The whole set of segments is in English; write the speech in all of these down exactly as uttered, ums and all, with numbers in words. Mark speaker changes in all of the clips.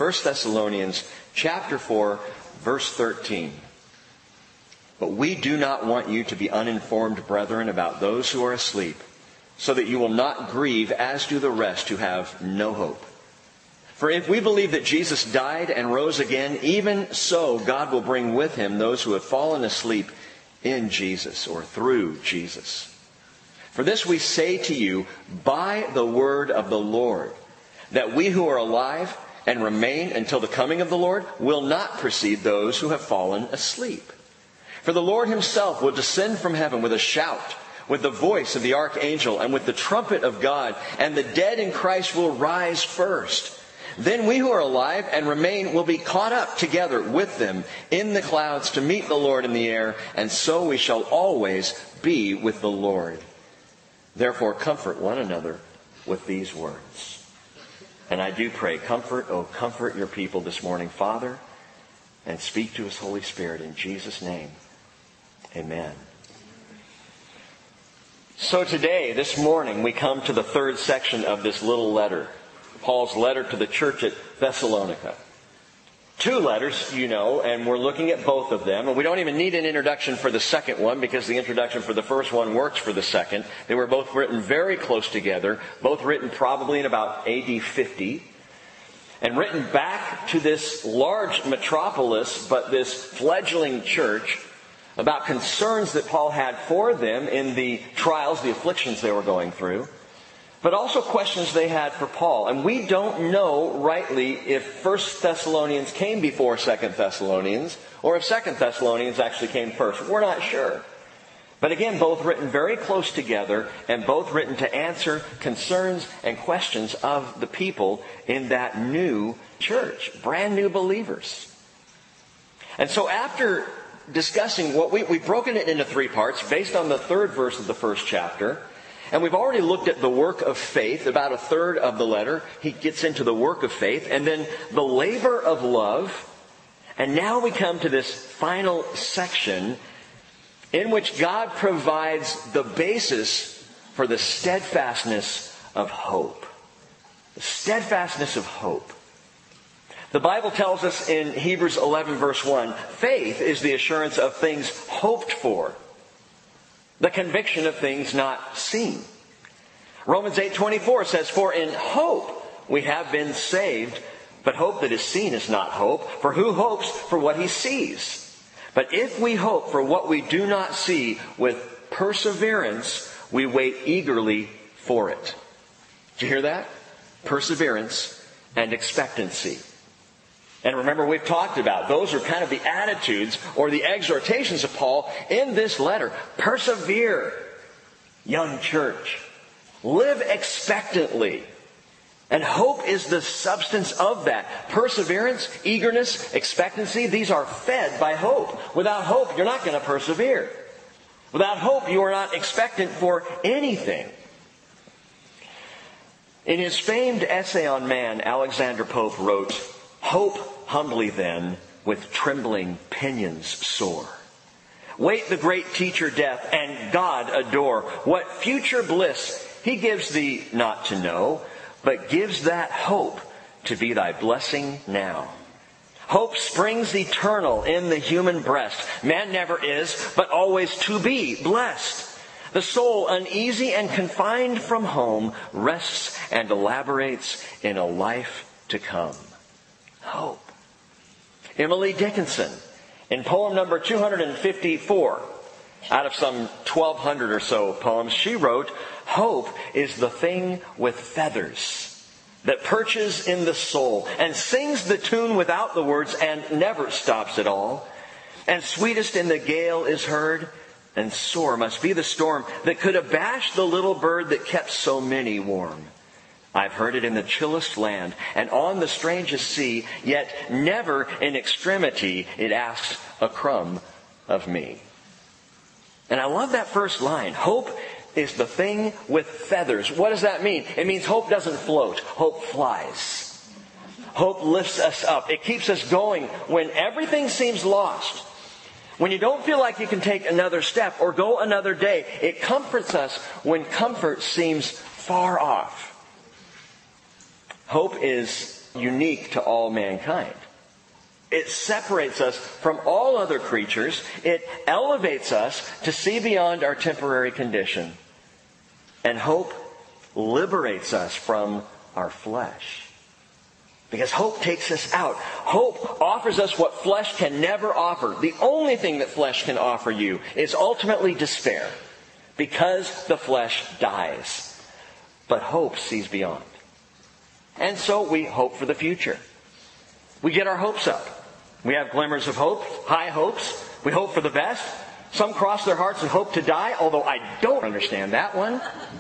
Speaker 1: First Thessalonians chapter four, verse thirteen. But we do not want you to be uninformed, brethren, about those who are asleep, so that you will not grieve as do the rest who have no hope. For if we believe that Jesus died and rose again, even so God will bring with him those who have fallen asleep in Jesus, or through Jesus. For this we say to you by the word of the Lord, that we who are alive and remain until the coming of the Lord will not precede those who have fallen asleep. For the Lord himself will descend from heaven with a shout, with the voice of the archangel, and with the trumpet of God, and the dead in Christ will rise first. Then we who are alive and remain will be caught up together with them in the clouds to meet the Lord in the air, and so we shall always be with the Lord. Therefore comfort one another with these words. And I do pray, comfort, oh comfort your people this morning, Father, and speak to us, Holy Spirit, in Jesus' name. Amen. So today, this morning, we come to the third section of this little letter. Paul's letter to the church at Thessalonica. Two letters, you know, and we're looking at both of them. And we don't even need an introduction for the second one, because the introduction for the first one works for the second. They were both written very close together, both written probably in about A D fifty, and written back to this large metropolis, but this fledgling church, about concerns that Paul had for them in the trials, the afflictions they were going through, but also questions they had for Paul. And we don't know rightly if First Thessalonians came before Second Thessalonians, or if Second Thessalonians actually came first. We're not sure. But again, both written very close together, and both written to answer concerns and questions of the people in that new church, brand new believers. And so after discussing what we, we've broken it into three parts based on the third verse of the first chapter. And we've already looked at the work of faith, about a third of the letter. He gets into the work of faith, and then the labor of love. And now we come to this final section in which God provides the basis for the steadfastness of hope. The steadfastness of hope. The Bible tells us in Hebrews eleven verse one, faith is the assurance of things hoped for, the conviction of things not seen. Romans eight twenty-four says, for in hope we have been saved, but hope that is seen is not hope. For who hopes for what he sees? But if we hope for what we do not see, with perseverance we wait eagerly for it. Did you hear that? Perseverance and expectancy. And remember, we've talked about, those are kind of the attitudes or the exhortations of Paul in this letter. Persevere, young church. Live expectantly. And hope is the substance of that. Perseverance, eagerness, expectancy, these are fed by hope. Without hope, you're not going to persevere. Without hope, you are not expectant for anything. In his famed essay on man, Alexander Pope wrote, hope humbly then, with trembling pinions soar. Wait the great teacher death, and God adore. What future bliss he gives thee not to know, but gives that hope to be thy blessing now. Hope springs eternal in the human breast. Man never is, but always to be blessed. The soul, uneasy and confined from home, rests and elaborates in a life to come. Hope. Emily Dickinson, in poem number two hundred fifty-four, out of some twelve hundred or so poems, she wrote, hope is the thing with feathers that perches in the soul and sings the tune without the words and never stops at all. And sweetest in the gale is heard, and sore must be the storm that could abash the little bird that kept so many warm. I've heard it in the chillest land and on the strangest sea, yet never in extremity it asks a crumb of me. And I love that first line. Hope is the thing with feathers. What does that mean? It means hope doesn't float. Hope flies. Hope lifts us up. It keeps us going when everything seems lost. When you don't feel like you can take another step or go another day. It comforts us when comfort seems far off. Hope is unique to all mankind. It separates us from all other creatures. It elevates us to see beyond our temporary condition. And hope liberates us from our flesh. Because hope takes us out. Hope offers us what flesh can never offer. The only thing that flesh can offer you is ultimately despair. Because the flesh dies. But hope sees beyond. And so we hope for the future. We get our hopes up. We have glimmers of hope, high hopes. We hope for the best. Some cross their hearts and hope to die, although I don't understand that one.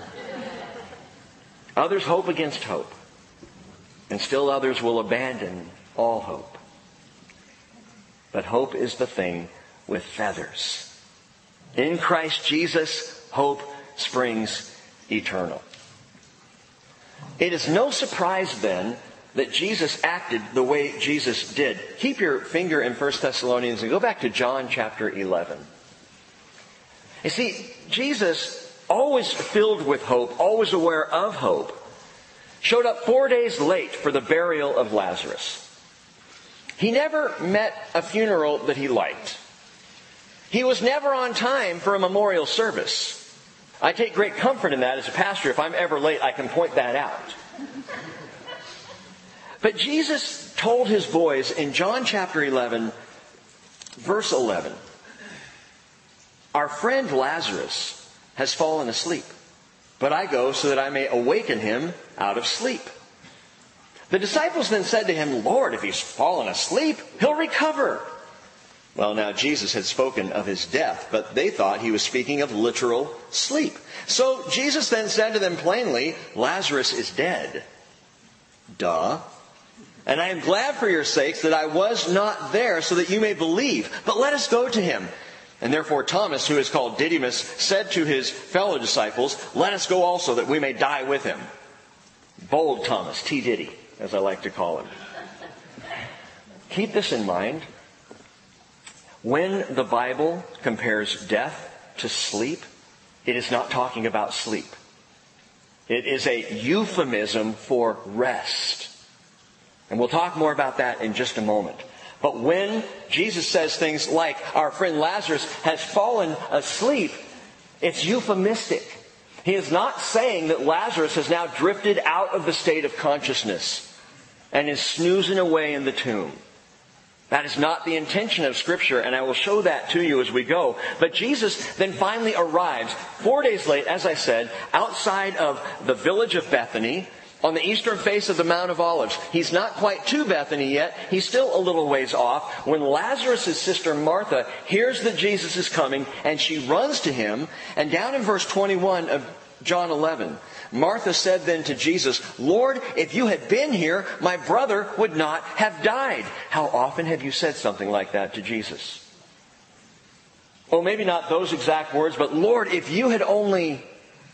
Speaker 1: Others hope against hope. And still others will abandon all hope. But hope is the thing with feathers. In Christ Jesus, hope springs eternal. It is no surprise then that Jesus acted the way Jesus did. Keep your finger in First Thessalonians and go back to John chapter eleven. You see, Jesus, always filled with hope, always aware of hope, showed up four days late for the burial of Lazarus. He never met a funeral that he liked. He was never on time for a memorial service. I take great comfort in that as a pastor. If I'm ever late, I can point that out. But Jesus told his boys in John chapter eleven, verse eleven, "Our friend Lazarus has fallen asleep, but I go so that I may awaken him out of sleep." The disciples then said to him, "Lord, if he's fallen asleep, he'll recover." Well, now Jesus had spoken of his death, but they thought he was speaking of literal sleep. So Jesus then said to them plainly, "Lazarus is dead." Duh. "And I am glad for your sakes that I was not there, so that you may believe. But let us go to him." And therefore Thomas, who is called Didymus, said to his fellow disciples, "Let us go also, that we may die with him." Bold Thomas, T. Diddy, as I like to call him. Keep this in mind. When the Bible compares death to sleep, it is not talking about sleep. It is a euphemism for rest. And we'll talk more about that in just a moment. But when Jesus says things like, "Our friend Lazarus has fallen asleep," it's euphemistic. He is not saying that Lazarus has now drifted out of the state of consciousness and is snoozing away in the tomb. That is not the intention of Scripture, and I will show that to you as we go. But Jesus then finally arrives, four days late, as I said, outside of the village of Bethany, on the eastern face of the Mount of Olives. He's not quite to Bethany yet. He's still a little ways off. When Lazarus' sister Martha hears that Jesus is coming, and she runs to him, and down in verse twenty-one of John eleven, Martha said then to Jesus, "Lord, if you had been here, my brother would not have died." How often have you said something like that to Jesus? Oh, maybe not those exact words, but "Lord, if you had only...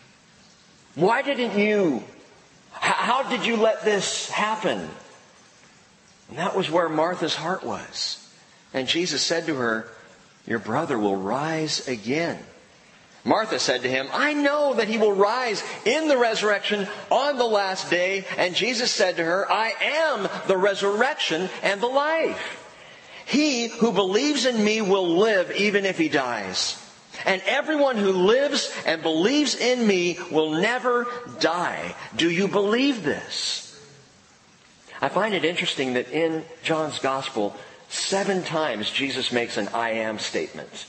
Speaker 1: Why didn't you... How did you let this happen?" And that was where Martha's heart was. And Jesus said to her, "Your brother will rise again." Martha said to him, "I know that he will rise in the resurrection on the last day." And Jesus said to her, "I am the resurrection and the life. He who believes in me will live even if he dies. And everyone who lives and believes in me will never die." Do you believe this? I find it interesting that in John's Gospel, seven times Jesus makes an "I am" statement.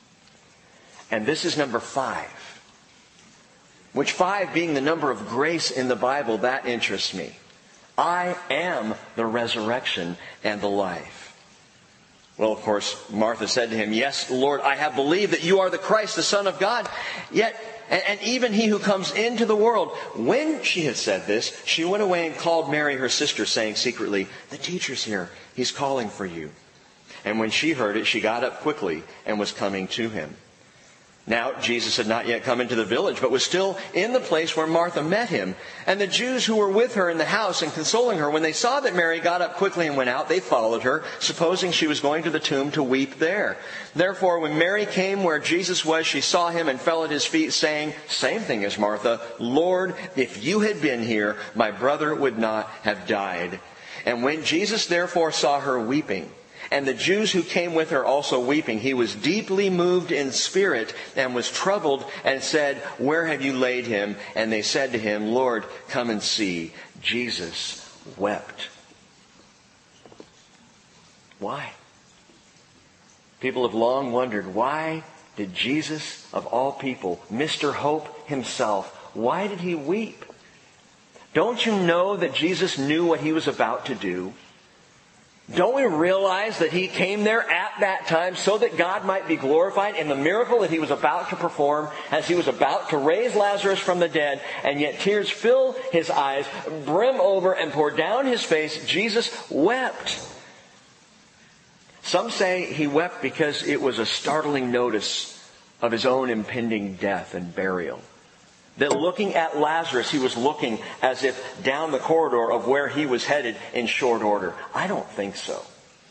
Speaker 1: And this is number five. Which five being the number of grace in the Bible, that interests me. I am the resurrection and the life. Well, of course, Martha said to him, "Yes, Lord, I have believed that you are the Christ, the Son of God, yet, and, and even he who comes into the world." When she had said this, she went away and called Mary, her sister, saying secretly, "The teacher's here. He's calling for you." And when she heard it, she got up quickly and was coming to him. Now, Jesus had not yet come into the village, but was still in the place where Martha met him. And the Jews who were with her in the house and consoling her, when they saw that Mary got up quickly and went out, they followed her, supposing she was going to the tomb to weep there. Therefore, when Mary came where Jesus was, she saw him and fell at his feet, saying, same thing as Martha, "Lord, if you had been here, my brother would not have died." And when Jesus therefore saw her weeping, and the Jews who came with her also weeping, he was deeply moved in spirit and was troubled and said, Where have you laid him? And they said to him, Lord, come and see. Jesus wept. Why? People have long wondered, why did Jesus, of all people, Mister Hope himself, why did he weep? Don't you know that Jesus knew what he was about to do? Don't we realize that he came there at that time so that God might be glorified in the miracle that he was about to perform as he was about to raise Lazarus from the dead, and yet tears fill his eyes, brim over, and pour down his face? Jesus wept. Some say he wept because it was a startling notice of his own impending death and burial. That looking at Lazarus, he was looking as if down the corridor of where he was headed in short order. I don't think so.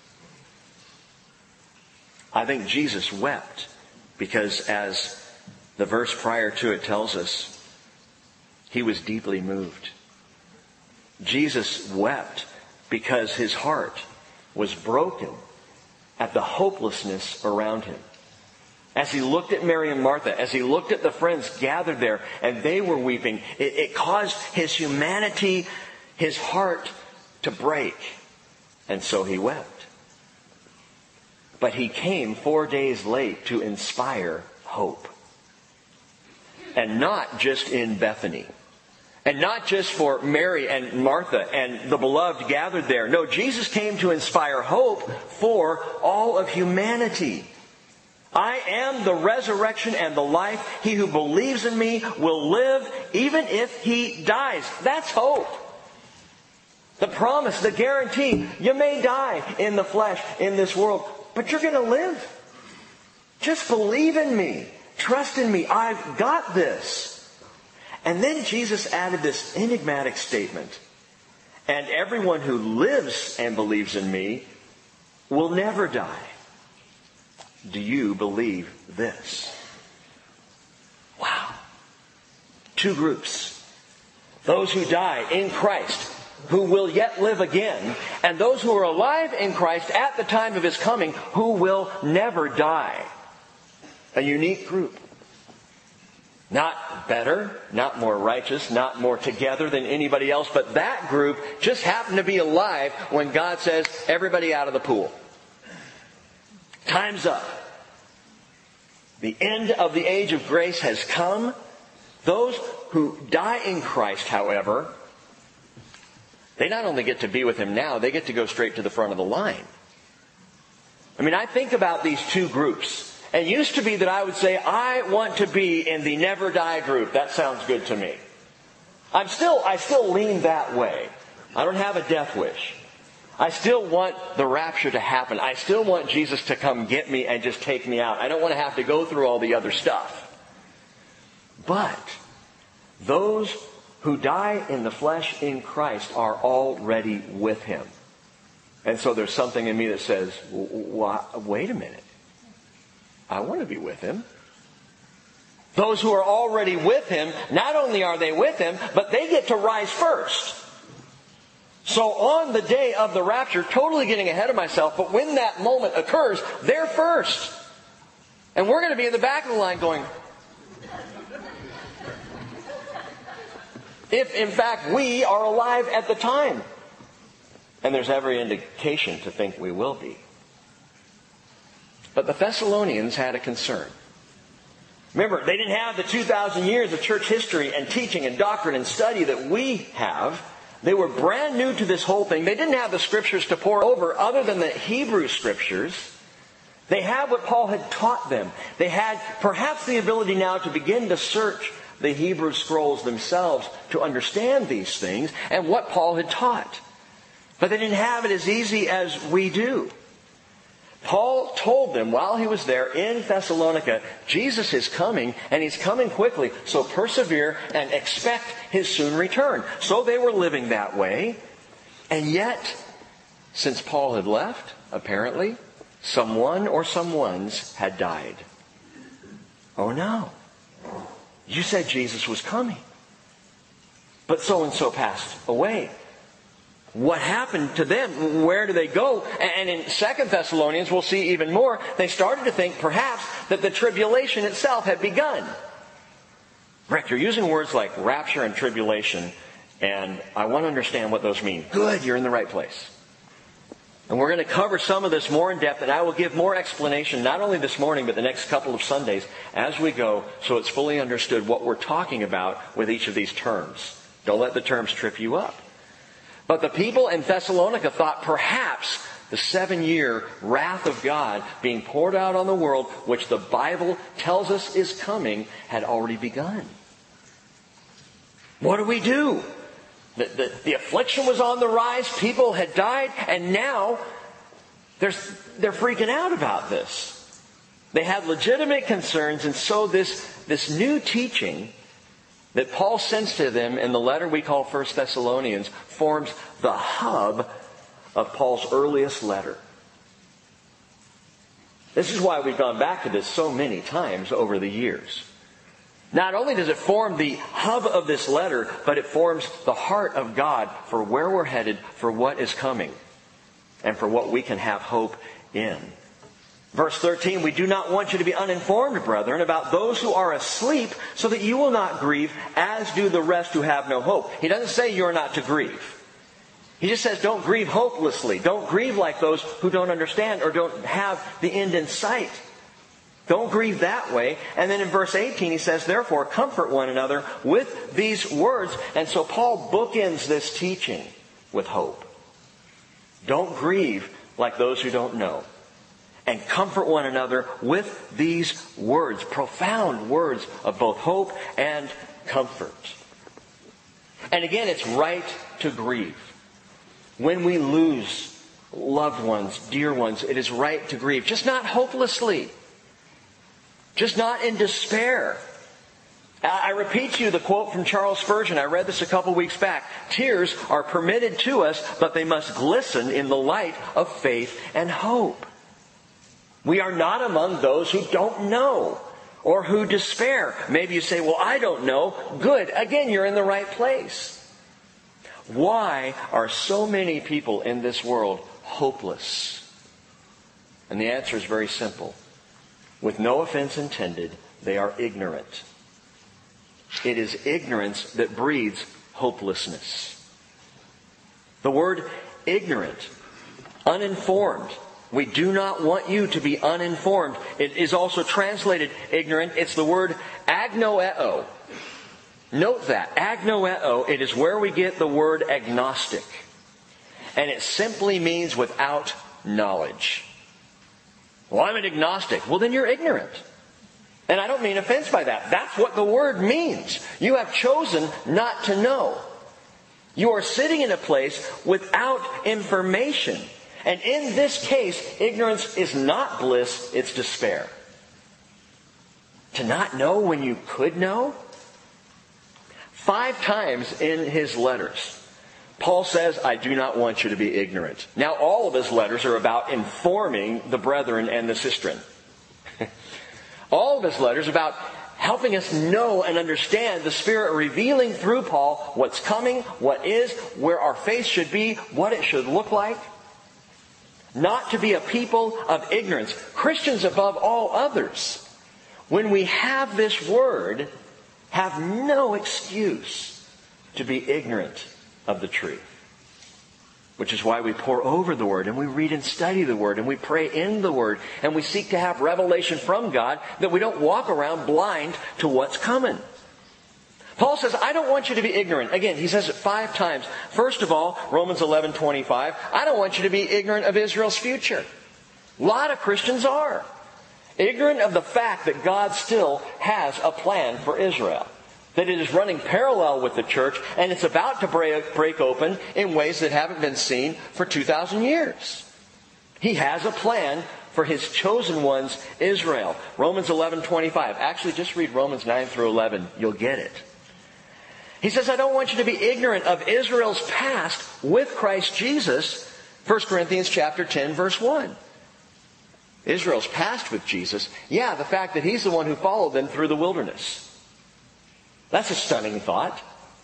Speaker 1: I think Jesus wept because, as the verse prior to it tells us, he was deeply moved. Jesus wept because his heart was broken at the hopelessness around him. As he looked at Mary and Martha, as he looked at the friends gathered there, and they were weeping, it, it caused his humanity, his heart to break. And so he wept. But he came four days late to inspire hope. And not just in Bethany. And not just for Mary and Martha and the beloved gathered there. No, Jesus came to inspire hope for all of humanity. I am the resurrection and the life. He who believes in me will live even if he dies. That's hope. The promise, the guarantee. You may die in the flesh in this world, but you're going to live. Just believe in me. Trust in me. I've got this. And then Jesus added this enigmatic statement. And everyone who lives and believes in me will never die. Do you believe this? Wow. Two groups. Those who die in Christ, who will yet live again, and those who are alive in Christ at the time of his coming, who will never die. A unique group. Not better, not more righteous, not more together than anybody else, but that group just happened to be alive when God says, everybody out of the pool. Time's up. The end of the age of grace has come. Those who die in Christ, however, they not only get to be with him now, they get to go straight to the front of the line. I mean, I think about these two groups. And it used to be that I would say, I want to be in the never die group. That sounds good to me. I'm still, I still lean that way. I don't have a death wish. I still want the rapture to happen. I still want Jesus to come get me and just take me out. I don't want to have to go through all the other stuff. But those who die in the flesh in Christ are already with him. And so there's something in me that says, wait a minute. I want to be with him. Those who are already with him, not only are they with him, but they get to rise first. So on the day of the rapture, totally getting ahead of myself, but when that moment occurs, they're first. And we're going to be in the back of the line going, if in fact we are alive at the time. And there's every indication to think we will be. But the Thessalonians had a concern. Remember, they didn't have the two thousand years of church history and teaching and doctrine and study that we have. They were brand new to this whole thing. They didn't have the scriptures to pour over other than the Hebrew scriptures. They had what Paul had taught them. They had perhaps the ability now to begin to search the Hebrew scrolls themselves to understand these things and what Paul had taught. But they didn't have it as easy as we do. Paul told them while he was there in Thessalonica, Jesus is coming and he's coming quickly. So persevere and expect his soon return. So they were living that way. And yet, since Paul had left, apparently, someone or someones had died. Oh no. You said Jesus was coming. But so and so passed away. What happened to them? Where do they go? And in Second Thessalonians, we'll see even more, they started to think perhaps that the tribulation itself had begun. Rick, you're using words like rapture and tribulation, and I want to understand what those mean. Good, you're in the right place. And we're going to cover some of this more in depth, and I will give more explanation not only this morning, but the next couple of Sundays as we go, so it's fully understood what we're talking about with each of these terms. Don't let the terms trip you up. But the people in Thessalonica thought perhaps the seven-year wrath of God being poured out on the world, which the Bible tells us is coming, had already begun. What do we do? The, the, the affliction was on the rise. People had died. And now they're, they're freaking out about this. They had legitimate concerns. And so this, this new teaching that Paul sends to them in the letter we call First Thessalonians forms the hub of Paul's earliest letter. This is why we've gone back to this so many times over the years. Not only does it form the hub of this letter, but it forms the heart of God for where we're headed, for what is coming, and for what we can have hope in. Verse thirteen, we do not want you to be uninformed, brethren, about those who are asleep, so that you will not grieve, as do the rest who have no hope. He doesn't say you're not to grieve. He just says don't grieve hopelessly. Don't grieve like those who don't understand or don't have the end in sight. Don't grieve that way. And then in verse eighteen he says, therefore, comfort one another with these words. And so Paul bookends this teaching with hope. Don't grieve like those who don't know. And comfort one another with these words. Profound words of both hope and comfort. And again, it's right to grieve. When we lose loved ones, dear ones, it is right to grieve. Just not hopelessly. Just not in despair. I repeat to you the quote from Charles Spurgeon. I read this a couple weeks back. Tears are permitted to us, but they must glisten in the light of faith and hope. We are not among those who don't know or who despair. Maybe you say, well, I don't know. Good. Again, you're in the right place. Why are so many people in this world hopeless? And the answer is very simple. With no offense intended, they are ignorant. It is ignorance that breeds hopelessness. The word ignorant, uninformed. We do not want you to be uninformed. It is also translated ignorant. It's the word agnoeo. Note that. Agnoeo, it is where we get the word agnostic. And it simply means without knowledge. Well, I'm an agnostic. Well, then you're ignorant. And I don't mean offense by that. That's what the word means. You have chosen not to know. You are sitting in a place without information. And in this case, ignorance is not bliss, it's despair. To not know when you could know? Five times in his letters, Paul says, I do not want you to be ignorant. Now, all of his letters are about informing the brethren and the sistren. All of his letters are about helping us know and understand the Spirit revealing through Paul what's coming, what is, where our faith should be, what it should look like. Not to be a people of ignorance. Christians above all others, when we have this word, have no excuse to be ignorant of the truth. Which is why we pore over the Word and we read and study the Word and we pray in the Word and we seek to have revelation from God, that we don't walk around blind to what's coming. Paul says, I don't want you to be ignorant. Again, he says it five times. First of all, Romans eleven twenty-five, I don't want you to be ignorant of Israel's future. A lot of Christians are. Ignorant of the fact that God still has a plan for Israel. That it is running parallel with the church and it's about to break, break open in ways that haven't been seen for two thousand years. He has a plan for His chosen ones, Israel. Romans eleven twenty-five. Actually, just read Romans nine through eleven. You'll get it. He says, I don't want you to be ignorant of Israel's past with Christ Jesus. First Corinthians chapter ten, verse one. Israel's past with Jesus. Yeah, the fact that He's the one who followed them through the wilderness. That's a stunning thought.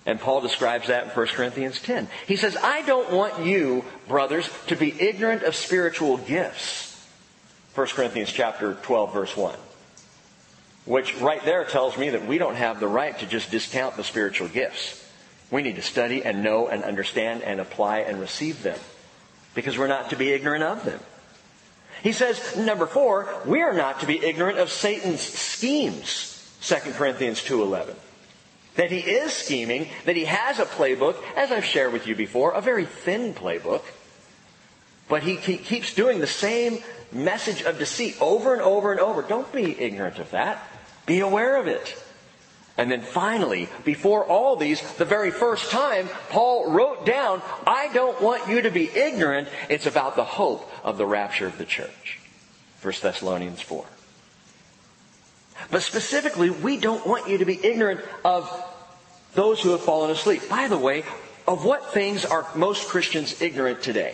Speaker 1: And Paul describes that in First Corinthians ten. He says, I don't want you, brothers, to be ignorant of spiritual gifts. First Corinthians chapter twelve, verse one. Which right there tells me that we don't have the right to just discount the spiritual gifts. We need to study and know and understand and apply and receive them. Because we're not to be ignorant of them. He says, number four, we are not to be ignorant of Satan's schemes. Second Corinthians two eleven. That he is scheming, that he has a playbook, as I've shared with you before, a very thin playbook. But he keeps doing the same message of deceit over and over and over. Don't be ignorant of that. Be aware of it. And then finally, before all these, the very first time, Paul wrote down, I don't want you to be ignorant. It's about the hope of the rapture of the church. First Thessalonians four. But specifically, we don't want you to be ignorant of those who have fallen asleep. By the way, of what things are most Christians ignorant today?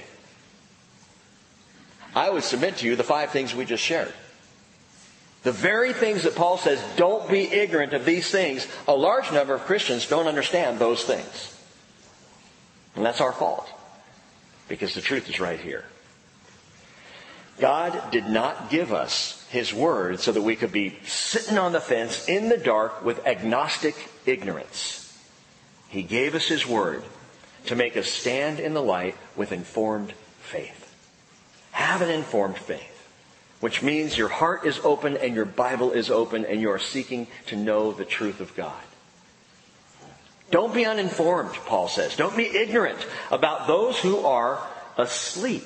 Speaker 1: I would submit to you the five things we just shared. The very things that Paul says, don't be ignorant of these things, a large number of Christians don't understand those things. And that's our fault. Because the truth is right here. God did not give us His Word so that we could be sitting on the fence in the dark with agnostic ignorance. He gave us His Word to make us stand in the light with informed faith. Have an informed faith. Which means your heart is open and your Bible is open and you are seeking to know the truth of God. Don't be uninformed, Paul says. Don't be ignorant about those who are asleep.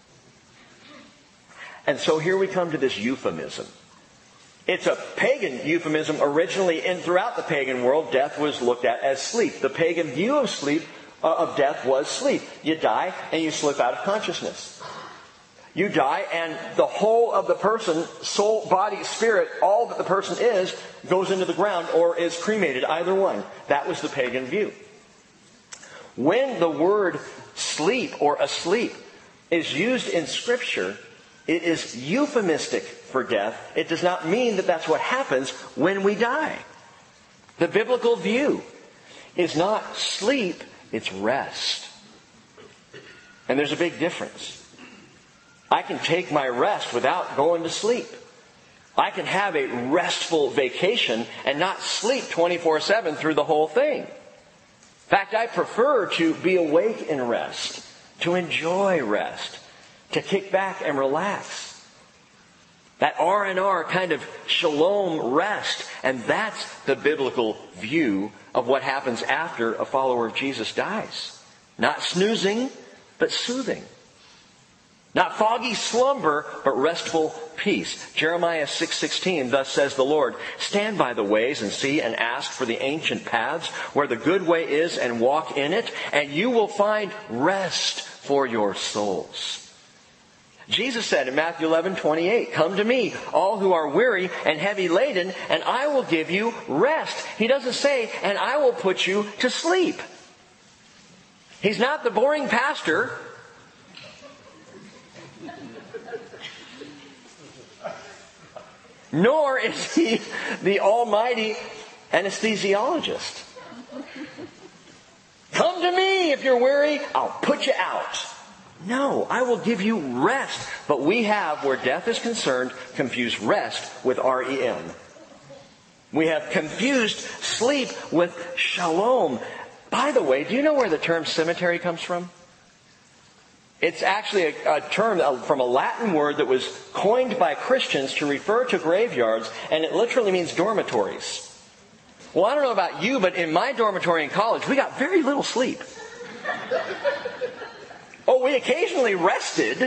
Speaker 1: And so here we come to this euphemism. It's a pagan euphemism originally, and throughout the pagan world, death was looked at as sleep. The pagan view of sleep, uh, of death was sleep. You die and you slip out of consciousness. You die and the whole of the person, soul, body, spirit, all that the person is, goes into the ground or is cremated, either one. That was the pagan view. When the word sleep or asleep is used in Scripture, it is euphemistic for death. It does not mean that that's what happens when we die. The biblical view is not sleep, it's rest. And there's a big difference. I can take my rest without going to sleep. I can have a restful vacation and not sleep twenty-four seven through the whole thing. In fact, I prefer to be awake in rest, to enjoy rest, to kick back and relax. That R and R kind of shalom rest. And that's the biblical view of what happens after a follower of Jesus dies. Not snoozing, but soothing. Not foggy slumber, but restful peace. Jeremiah six sixteen, thus says the Lord, stand by the ways and see and ask for the ancient paths where the good way is and walk in it, and you will find rest for your souls. Jesus said in Matthew eleven twenty-eight, come to me, all who are weary and heavy laden, and I will give you rest. He doesn't say, and I will put you to sleep. He's not the boring pastor. Nor is he the almighty anesthesiologist. Come to me if you're weary, I'll put you out. No, I will give you rest. But we have, where death is concerned, confused rest with R E M. We have confused sleep with shalom. By the way, do you know where the term cemetery comes from? It's actually a, a term from a Latin word that was coined by Christians to refer to graveyards, and it literally means dormitories. Well, I don't know about you, but in my dormitory in college, we got very little sleep. Oh, we occasionally rested,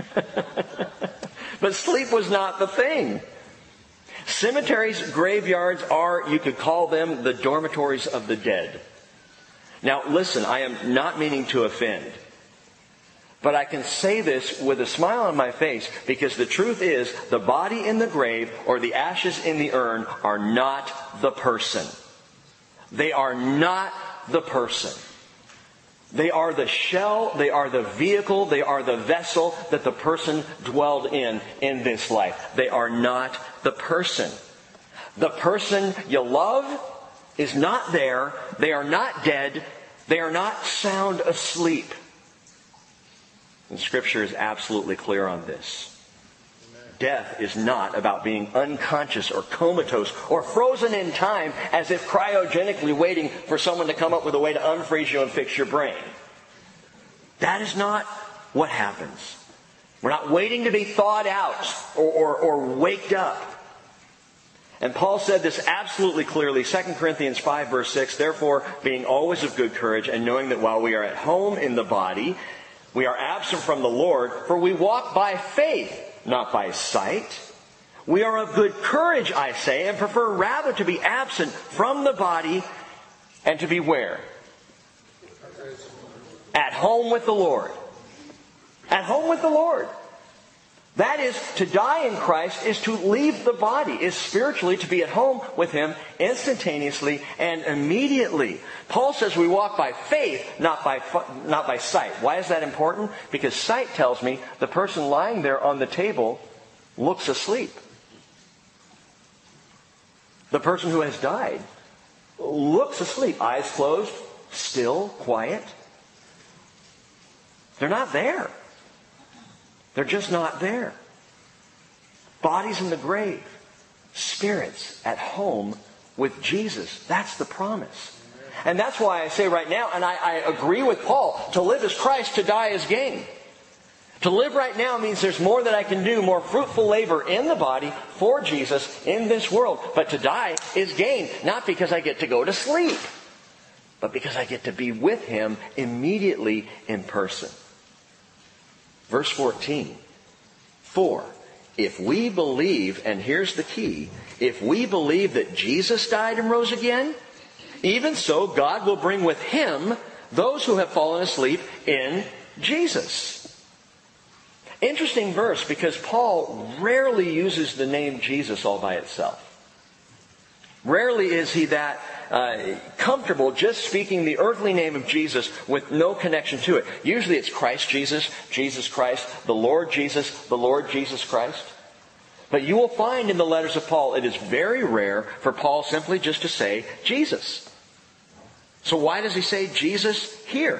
Speaker 1: but sleep was not the thing. Cemeteries, graveyards are, you could call them, the dormitories of the dead. Now, listen, I am not meaning to offend. But I can say this with a smile on my face because the truth is the body in the grave or the ashes in the urn are not the person. They are not the person. They are the shell, they are the vehicle, they are the vessel that the person dwelled in in this life. They are not the person. The person you love is not there. They are not dead. They are not sound asleep. And Scripture is absolutely clear on this. Death is not about being unconscious or comatose or frozen in time as if cryogenically waiting for someone to come up with a way to unfreeze you and fix your brain. That is not what happens. We're not waiting to be thawed out or, or, or waked up. And Paul said this absolutely clearly, Second Corinthians five verse six, therefore being always of good courage and knowing that while we are at home in the body, we are absent from the Lord, for we walk by faith, not by sight. We are of good courage, I say, and prefer rather to be absent from the body and to be where? At home with the Lord. At home with the Lord. That is, to die in Christ is to leave the body, is spiritually to be at home with Him instantaneously and immediately. Paul says we walk by faith, not by not by sight. Why is that important? Because sight tells me the person lying there on the table looks asleep. The person who has died looks asleep, eyes closed, still, quiet. They're not there. They're just not there. Bodies in the grave. Spirits at home with Jesus. That's the promise. And that's why I say right now, and I, I agree with Paul, to live is Christ, to die is gain. To live right now means there's more that I can do, more fruitful labor in the body for Jesus in this world. But to die is gain, not because I get to go to sleep, but because I get to be with Him immediately in person. Verse fourteen. For if we believe, and here's the key, if we believe that Jesus died and rose again, even so God will bring with Him those who have fallen asleep in Jesus. Interesting verse, because Paul rarely uses the name Jesus all by itself. Rarely is he that uh, comfortable just speaking the earthly name of Jesus with no connection to it. Usually it's Christ Jesus, Jesus Christ, the Lord Jesus, the Lord Jesus Christ. But you will find in the letters of Paul, it is very rare for Paul simply just to say Jesus. So why does he say Jesus here?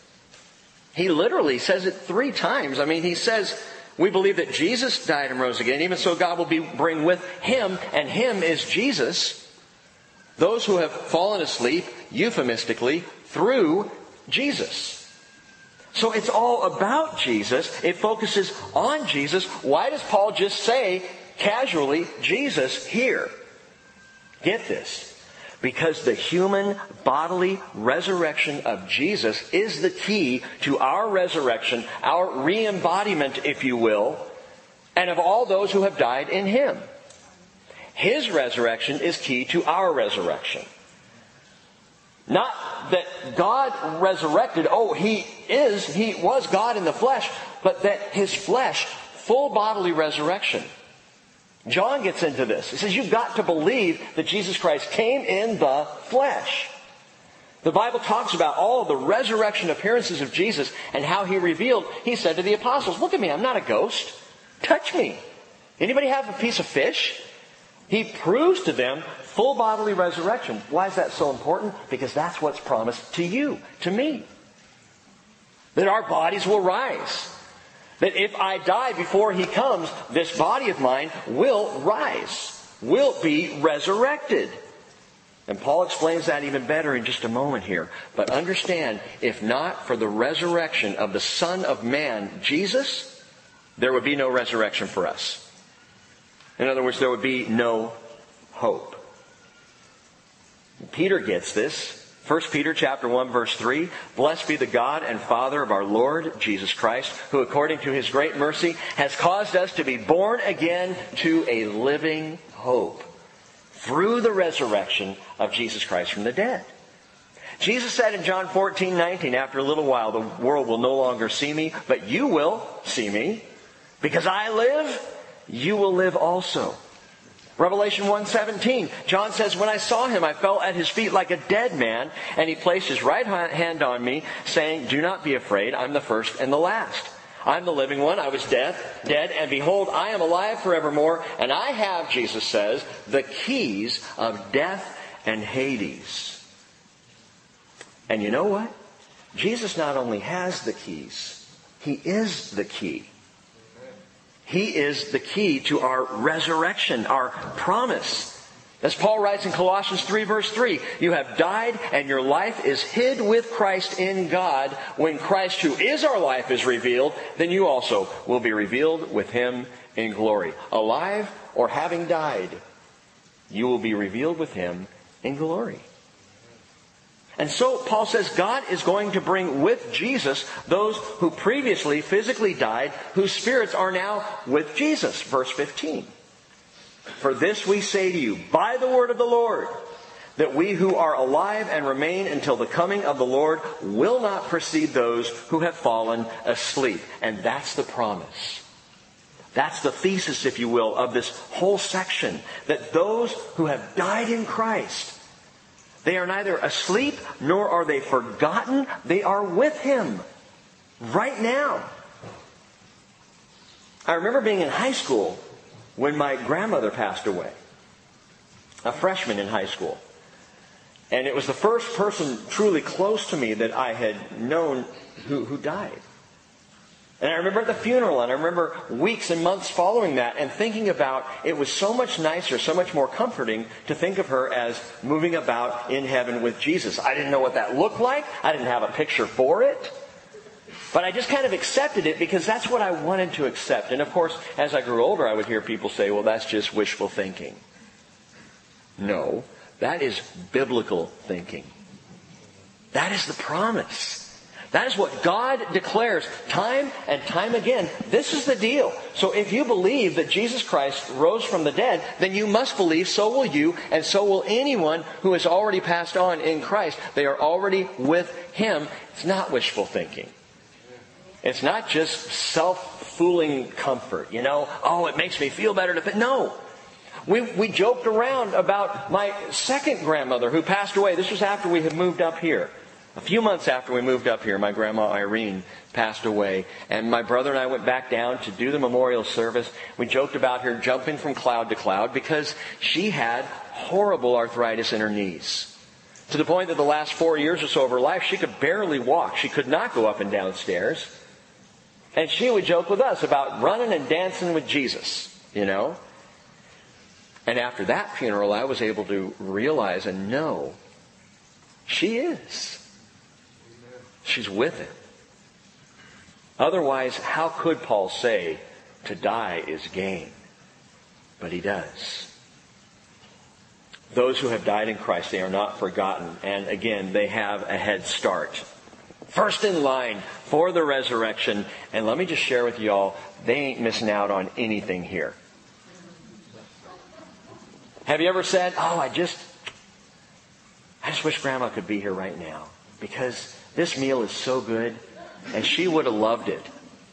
Speaker 1: He literally says it three times. I mean, he says, we believe that Jesus died and rose again. Even so, God will be, bring with Him, and Him is Jesus, those who have fallen asleep, euphemistically, through Jesus. So it's all about Jesus. It focuses on Jesus. Why does Paul just say, casually, Jesus here? Get this. Because the human bodily resurrection of Jesus is the key to our resurrection, our re-embodiment, if you will, and of all those who have died in Him. His resurrection is key to our resurrection. Not that God resurrected, oh, He is, He was God in the flesh, but that His flesh, full bodily resurrection. John gets into this. He says, you've got to believe that Jesus Christ came in the flesh. The Bible talks about all the resurrection appearances of Jesus and how He revealed. He said to the apostles, look at me, I'm not a ghost. Touch me. Anybody have a piece of fish? He proves to them full bodily resurrection. Why is that so important? Because that's what's promised to you, to me. That our bodies will rise. That if I die before He comes, this body of mine will rise, will be resurrected. And Paul explains that even better in just a moment here. But understand, if not for the resurrection of the Son of Man, Jesus, there would be no resurrection for us. In other words, there would be no hope. Peter gets this. First Peter chapter one verse three, blessed be the God and Father of our Lord Jesus Christ, who according to His great mercy has caused us to be born again to a living hope through the resurrection of Jesus Christ from the dead. Jesus said in John fourteen nineteen, after a little while the world will no longer see me, but you will see me. Because I live, you will live also. Revelation one seventeen, John says, when I saw Him, I fell at His feet like a dead man, and He placed His right hand on me, saying, do not be afraid, I'm the first and the last. I'm the living one, I was dead, dead, and behold, I am alive forevermore, and I have, Jesus says, the keys of death and Hades. And you know what? Jesus not only has the keys, He is the key. He is the key to our resurrection, our promise. As Paul writes in Colossians three verse three, you have died and your life is hid with Christ in God. When Christ, who is our life, is revealed, then you also will be revealed with Him in glory. Alive or having died, you will be revealed with Him in glory. And so Paul says God is going to bring with Jesus those who previously physically died, whose spirits are now with Jesus. Verse fifteen. For this we say to you, by the word of the Lord, that we who are alive and remain until the coming of the Lord will not precede those who have fallen asleep. And that's the promise. That's the thesis, if you will, of this whole section. That those who have died in Christ, they are neither asleep nor are they forgotten. They are with Him right now. I remember being in high school when my grandmother passed away. A freshman in high school. And it was the first person truly close to me that I had known who, who died. And I remember at the funeral, and I remember weeks and months following that, and thinking about it was so much nicer, so much more comforting to think of her as moving about in heaven with Jesus. I didn't know what that looked like. I didn't have a picture for it. But I just kind of accepted it because that's what I wanted to accept. And of course, as I grew older, I would hear people say, well, that's just wishful thinking. No, that is biblical thinking. That is the promise. That is what God declares time and time again. This is the deal. So if you believe that Jesus Christ rose from the dead, then you must believe, so will you, and so will anyone who has already passed on in Christ. They are already with Him. It's not wishful thinking. It's not just self-fooling comfort, you know. Oh, it makes me feel better to think. No. We, we joked around about my second grandmother who passed away. This was after we had moved up here. A few months after we moved up here, my grandma Irene passed away. And my brother and I went back down to do the memorial service. We joked about her jumping from cloud to cloud because she had horrible arthritis in her knees. To the point that the last four years or so of her life, she could barely walk. She could not go up and down stairs. And she would joke with us about running and dancing with Jesus, you know. And after that funeral, I was able to realize and know she is. She's with Him. Otherwise, how could Paul say to die is gain? But he does. Those who have died in Christ, they are not forgotten. And again, they have a head start. First in line for the resurrection. And let me just share with you all, they ain't missing out on anything here. Have you ever said, oh, I just, I just wish Grandma could be here right now. Because this meal is so good and she would have loved it.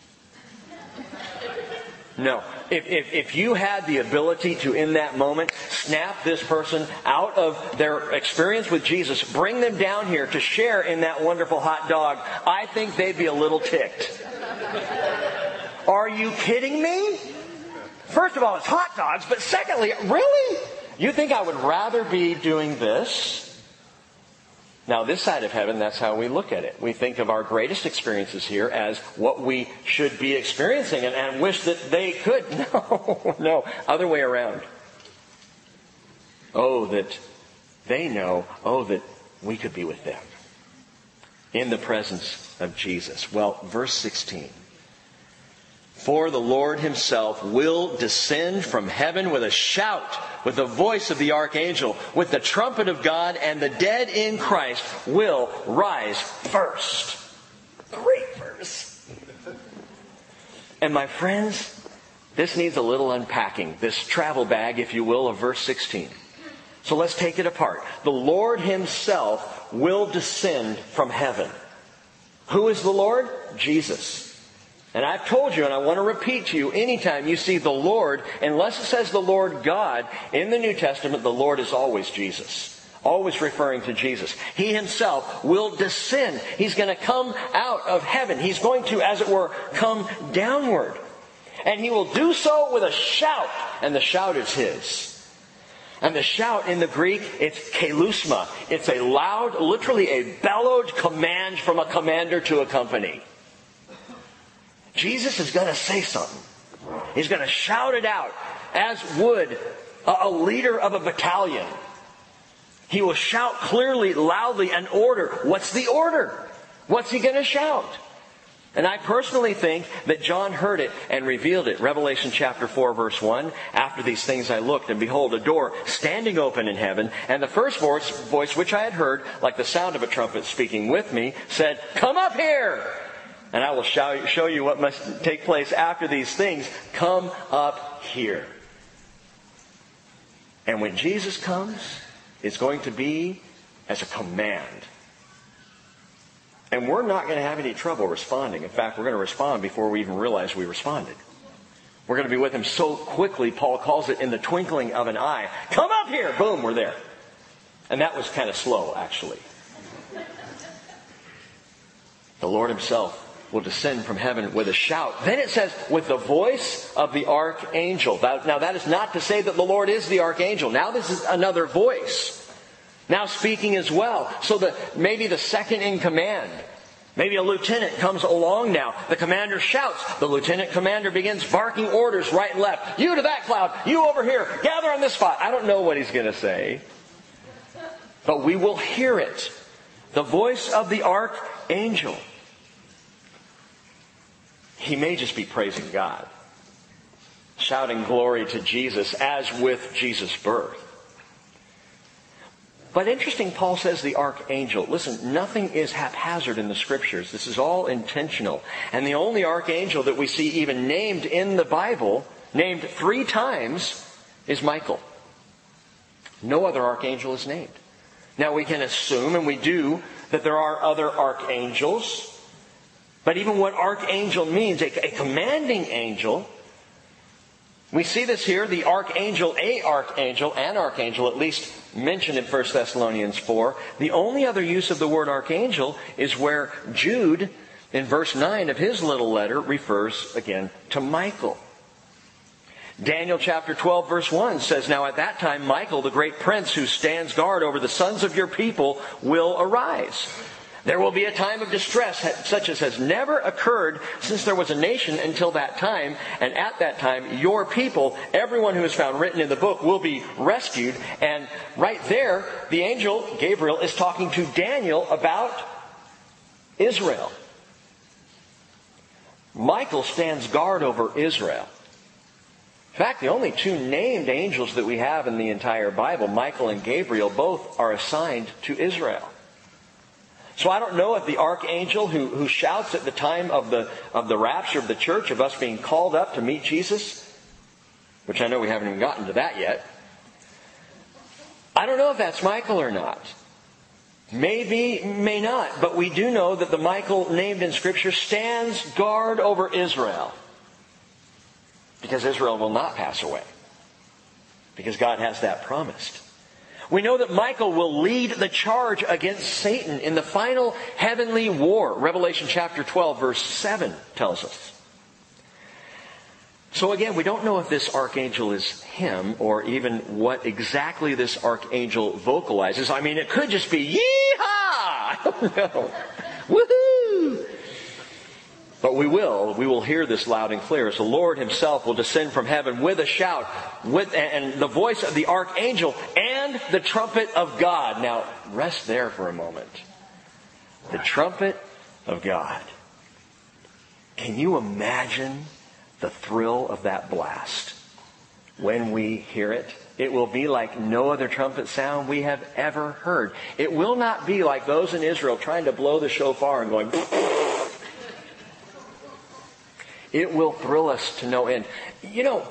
Speaker 1: No. If, if, if you had the ability to, in that moment, snap this person out of their experience with Jesus, bring them down here to share in that wonderful hot dog, I think they'd be a little ticked. Are you kidding me? First of all, it's hot dogs, but secondly, really? You think I would rather be doing this? Now, this side of heaven, that's how we look at it. We think of our greatest experiences here as what we should be experiencing and, and wish that they could. No, no, other way around. Oh, that they know, oh, that we could be with them in the presence of Jesus. Well, verse sixteen. For the Lord Himself will descend from heaven with a shout, with the voice of the archangel, with the trumpet of God, and the dead in Christ will rise first. Great verse. And my friends, this needs a little unpacking. This travel bag, if you will, of verse sixteen. So let's take it apart. The Lord Himself will descend from heaven. Who is the Lord? Jesus. And I've told you, and I want to repeat to you, anytime you see the Lord, unless it says the Lord God, in the New Testament, the Lord is always Jesus. Always referring to Jesus. He Himself will descend. He's going to come out of heaven. He's going to, as it were, come downward. And He will do so with a shout. And the shout is His. And the shout in the Greek, it's kelusma. It's a loud, literally a bellowed command from a commander to a company. Jesus is going to say something. He's going to shout it out, as would a leader of a battalion. He will shout clearly, loudly, an order. What's the order? What's he going to shout? And I personally think that John heard it and revealed it. Revelation chapter four, verse one. After these things I looked, and behold, a door standing open in heaven. And the first voice, voice which I had heard, like the sound of a trumpet speaking with me, said, "Come up here, and I will show, show you what must take place after these things. Come up here." And when Jesus comes, it's going to be as a command. And we're not going to have any trouble responding. In fact, we're going to respond before we even realize we responded. We're going to be with Him so quickly, Paul calls it in the twinkling of an eye. Come up here! Boom, we're there. And that was kind of slow, actually. The Lord Himself will descend from heaven with a shout. Then it says, with the voice of the archangel. Now that is not to say that the Lord is the archangel. Now this is another voice. Now speaking as well. So that maybe the second in command, maybe a lieutenant comes along now. The commander shouts. The lieutenant commander begins barking orders right and left. You to that cloud. You over here. Gather on this spot. I don't know what he's going to say. But we will hear it. The voice of the archangel. He may just be praising God. Shouting glory to Jesus as with Jesus' birth. But interesting, Paul says the archangel. Listen, nothing is haphazard in the Scriptures. This is all intentional. And the only archangel that we see even named in the Bible, named three times, is Michael. No other archangel is named. Now we can assume, and we do, that there are other archangels. But even what archangel means, a, a commanding angel, we see this here, the archangel, a archangel, an archangel, at least mentioned in First Thessalonians four. The only other use of the word archangel is where Jude, in verse nine of his little letter, refers again to Michael. Daniel chapter twelve, verse one says, "Now at that time Michael, the great prince who stands guard over the sons of your people, will arise. There will be a time of distress such as has never occurred since there was a nation until that time. And at that time, your people, everyone who is found written in the book, will be rescued." And right there, the angel, Gabriel, is talking to Daniel about Israel. Michael stands guard over Israel. In fact, the only two named angels that we have in the entire Bible, Michael and Gabriel, both are assigned to Israel. So I don't know if the archangel who, who shouts at the time of the, of the rapture of the church, of us being called up to meet Jesus, which I know we haven't even gotten to that yet. I don't know if that's Michael or not. Maybe, may not. But we do know that the Michael named in Scripture stands guard over Israel. Because Israel will not pass away. Because God has that promised. We know that Michael will lead the charge against Satan in the final heavenly war. Revelation chapter twelve, verse seven tells us. So again, we don't know if this archangel is him or even what exactly this archangel vocalizes. I mean, it could just be, yeehaw! I don't know. Woohoo! But we will, we will hear this loud and clear as the Lord Himself will descend from heaven with a shout, with and the voice of the archangel and the trumpet of God. Now, rest there for a moment. The trumpet of God. Can you imagine the thrill of that blast when we hear it? It will be like no other trumpet sound we have ever heard. It will not be like those in Israel trying to blow the shofar and going... It will thrill us to no end. You know,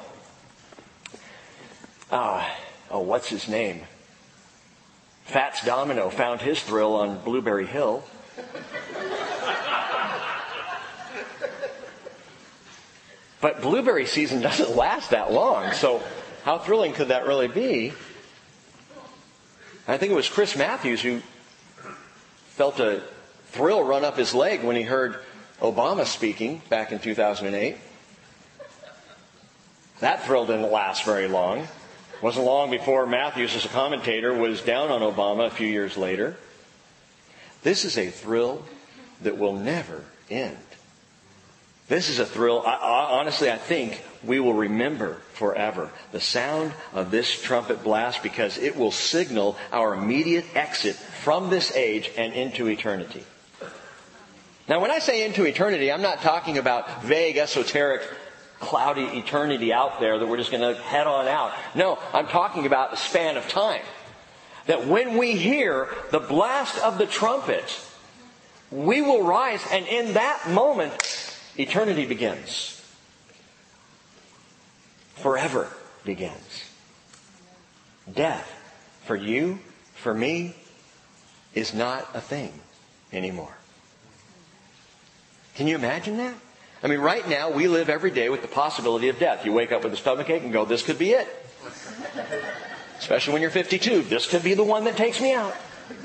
Speaker 1: uh, oh, what's his name? Fats Domino found his thrill on Blueberry Hill. But blueberry season doesn't last that long, so how thrilling could that really be? I think it was Chris Matthews who felt a thrill run up his leg when he heard Obama speaking back in two thousand eight. That thrill didn't last very long. Wasn't long before Matthews, as a commentator, was down on Obama a few years later. This is a thrill that will never end. This is a thrill, I, I, honestly, I think we will remember forever the sound of this trumpet blast, because it will signal our immediate exit from this age and into eternity. Now, when I say into eternity, I'm not talking about vague, esoteric, cloudy eternity out there that we're just going to head on out. No, I'm talking about a span of time. That when we hear the blast of the trumpet, we will rise, and in that moment, eternity begins. Forever begins. Death, for you, for me, is not a thing anymore. Can you imagine that? I mean, right now, we live every day with the possibility of death. You wake up with a stomachache and go, this could be it. Especially when you're fifty-two. This could be the one that takes me out.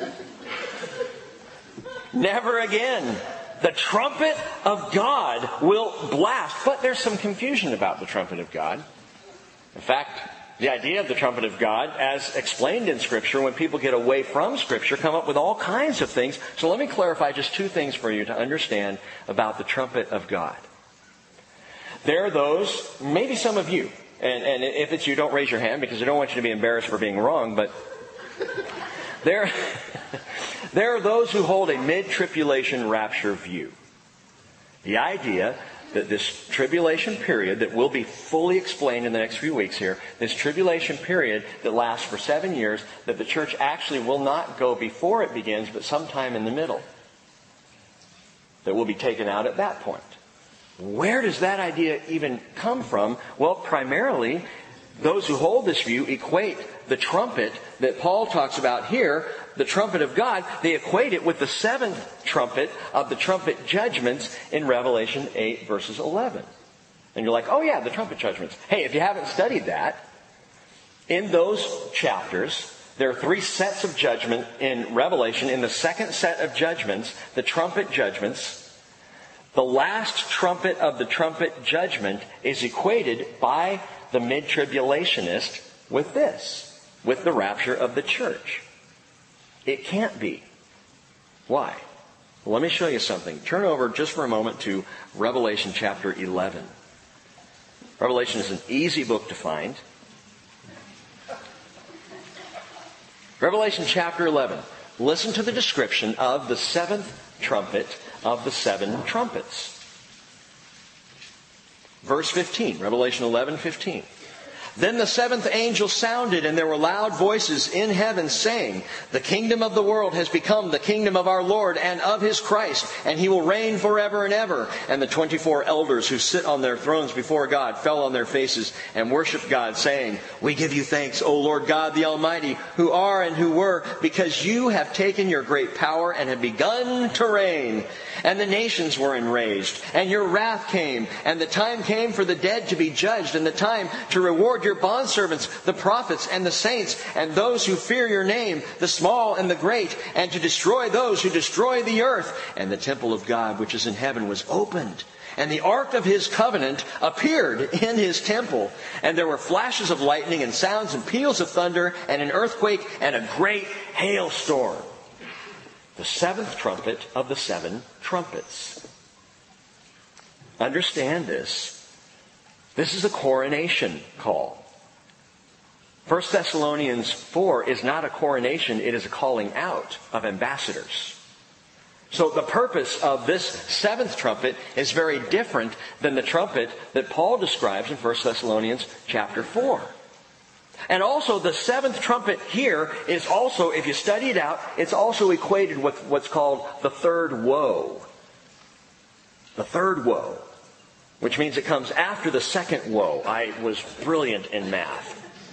Speaker 1: Never again. The trumpet of God will blast. But there's some confusion about the trumpet of God. In fact, the idea of the trumpet of God, as explained in Scripture, when people get away from Scripture, come up with all kinds of things. So let me clarify just two things for you to understand about the trumpet of God. There are those, maybe some of you, and, and if it's you, don't raise your hand, because I don't want you to be embarrassed for being wrong, but there, there are those who hold a mid-tribulation rapture view. The idea that this tribulation period that will be fully explained in the next few weeks here, this tribulation period that lasts for seven years, that the church actually will not go before it begins, but sometime in the middle, that will be taken out at that point. Where does that idea even come from? Well, primarily, those who hold this view equate the trumpet that Paul talks about here, the trumpet of God, they equate it with the seventh trumpet of the trumpet judgments in Revelation eight, verses eleven. And you're like, oh yeah, the trumpet judgments. Hey, if you haven't studied that, in those chapters, there are three sets of judgment in Revelation. In the second set of judgments, the trumpet judgments, the last trumpet of the trumpet judgment is equated by the mid-tribulationist with this, with the rapture of the church. It can't be. Why? Well, let me show you something. Turn over just for a moment to Revelation chapter eleven. Revelation is an easy book to find. Revelation chapter eleven. Listen to the description of the seventh trumpet of the seven trumpets. Verse fifteen, Revelation eleven fifteen. Then the seventh angel sounded, and there were loud voices in heaven saying, the kingdom of the world has become the kingdom of our Lord and of His Christ, and He will reign forever and ever. And the twenty-four elders who sit on their thrones before God fell on their faces and worshiped God, saying, we give you thanks, O Lord God the Almighty, who are and who were, because you have taken your great power and have begun to reign. And the nations were enraged, and your wrath came, and the time came for the dead to be judged, and the time to reward your bondservants, the prophets and the saints, and those who fear your name, the small and the great, and to destroy those who destroy the earth. And the temple of God which is in heaven was opened, and the ark of His covenant appeared in His temple. And there were flashes of lightning and sounds and peals of thunder and an earthquake and a great hailstorm. The seventh trumpet of the seven trumpets. Understand this. This is a coronation call. First Thessalonians four is not a coronation, it is a calling out of ambassadors. So the purpose of this seventh trumpet is very different than the trumpet that Paul describes in First Thessalonians chapter four. And also the seventh trumpet here is also, if you study it out, it's also equated with what's called the third woe. The third woe. Which means it comes after the second woe. I was brilliant in math.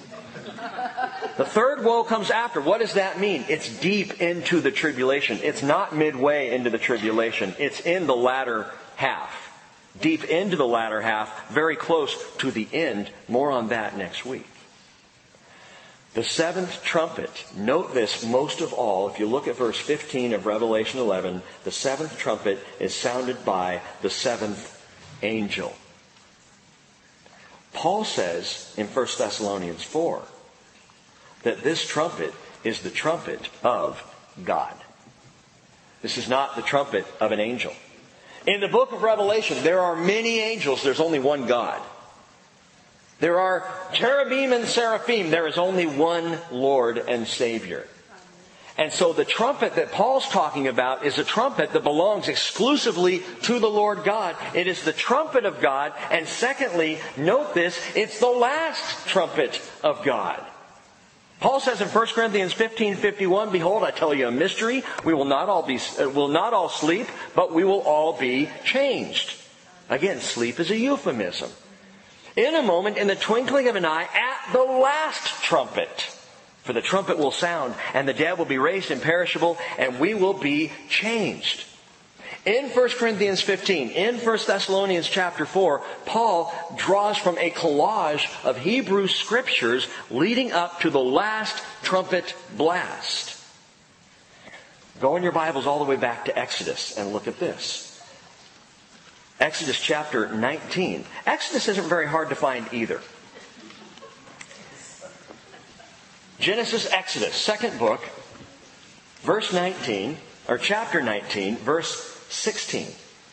Speaker 1: The third woe comes after. What does that mean? It's deep into the tribulation. It's not midway into the tribulation. It's in the latter half. Deep into the latter half, very close to the end. More on that next week. The seventh trumpet, note this most of all, if you look at verse fifteen of Revelation eleven, the seventh trumpet is sounded by the seventh angel. Paul says in First Thessalonians four that this trumpet is the trumpet of God. This is not the trumpet of an angel. In the book of Revelation, there are many angels. There's only one God. There are cherubim and seraphim. There is only one Lord and Savior. And so the trumpet that Paul's talking about is a trumpet that belongs exclusively to the Lord God. It is the trumpet of God. And secondly, note this, it's the last trumpet of God. Paul says in First Corinthians fifteen fifty-one, "Behold, I tell you a mystery. We will not all be, uh, will not all sleep, but we will all be changed." Again, sleep is a euphemism. "In a moment, in the twinkling of an eye, at the last trumpet. For the trumpet will sound, and the dead will be raised imperishable, and we will be changed." In First Corinthians fifteen, in First Thessalonians chapter four, Paul draws from a collage of Hebrew scriptures leading up to the last trumpet blast. Go in your Bibles all the way back to Exodus and look at this. Exodus chapter nineteen. Exodus isn't very hard to find either. Genesis, Exodus, second book, verse nineteen, or chapter nineteen, verse sixteen.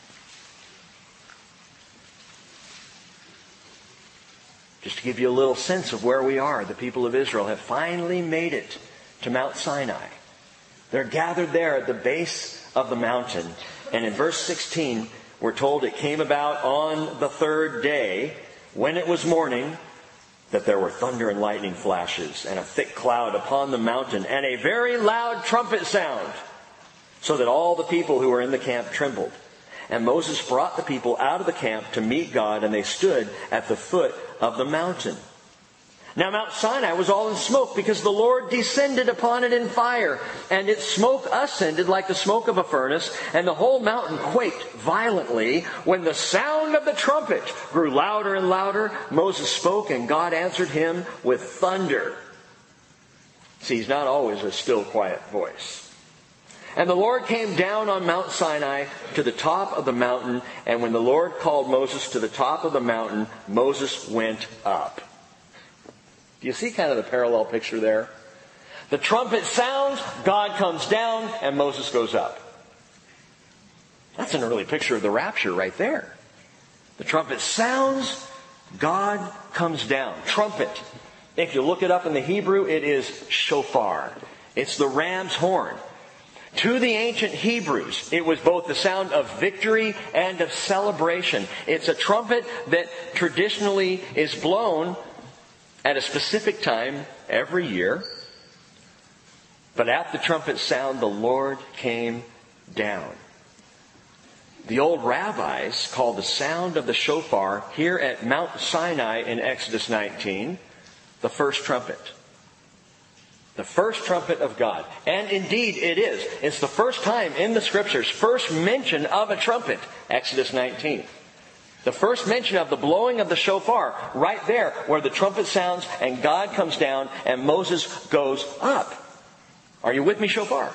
Speaker 1: Just to give you a little sense of where we are, the people of Israel have finally made it to Mount Sinai. They're gathered there at the base of the mountain. And in verse sixteen, we're told it came about on the third day, when it was morning, that there were thunder and lightning flashes, and a thick cloud upon the mountain, and a very loud trumpet sound, so that all the people who were in the camp trembled. And Moses brought the people out of the camp to meet God, and they stood at the foot of the mountain. Now Mount Sinai was all in smoke, because the Lord descended upon it in fire, and its smoke ascended like the smoke of a furnace, and the whole mountain quaked violently. When the sound of the trumpet grew louder and louder, Moses spoke, and God answered him with thunder. See, he's not always a still, quiet voice. And the Lord came down on Mount Sinai to the top of the mountain, and when the Lord called Moses to the top of the mountain, Moses went up. Do you see kind of the parallel picture there? The trumpet sounds, God comes down, and Moses goes up. That's an early picture of the rapture right there. The trumpet sounds, God comes down. Trumpet. If you look it up in the Hebrew, it is shofar. It's the ram's horn. To the ancient Hebrews, it was both the sound of victory and of celebration. It's a trumpet that traditionally is blown at a specific time every year. But at the trumpet sound, the Lord came down. The old rabbis called the sound of the shofar here at Mount Sinai in Exodus nineteen the first trumpet. The first trumpet of God. And indeed it is. It's the first time in the Scriptures, first mention of a trumpet, Exodus nineteen. The first mention of the blowing of the shofar, right there where the trumpet sounds and God comes down and Moses goes up. Are you with me, shofar?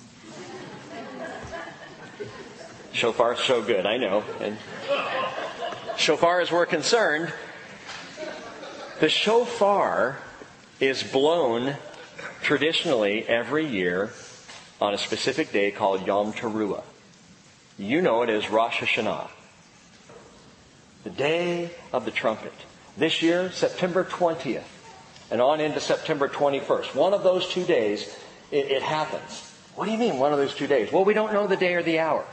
Speaker 1: Shofar is so good, I know. And shofar, as we're concerned, the shofar is blown traditionally every year on a specific day called Yom Teruah. You know it as Rosh Hashanah. The day of the trumpet. This year, September twentieth, and on into September twenty-first. One of those two days, it, it happens. What do you mean, one of those two days? Well, we don't know the day or the hour.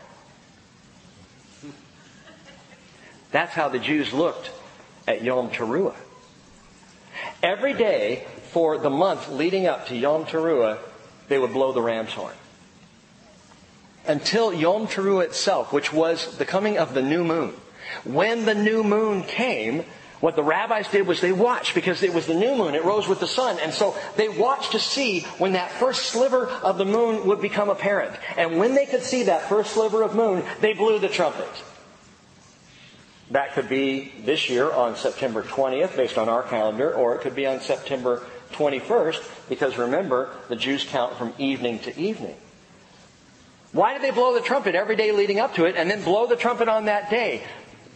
Speaker 1: That's how the Jews looked at Yom Teruah. Every day for the month leading up to Yom Teruah, they would blow the ram's horn. Until Yom Teruah itself, which was the coming of the new moon. When the new moon came, what the rabbis did was they watched, because it was the new moon. It rose with the sun. And so they watched to see when that first sliver of the moon would become apparent. And when they could see that first sliver of moon, they blew the trumpet. That could be this year on September twentieth, based on our calendar, or it could be on September twenty-first, because remember, the Jews count from evening to evening. Why did they blow the trumpet every day leading up to it, and then blow the trumpet on that day?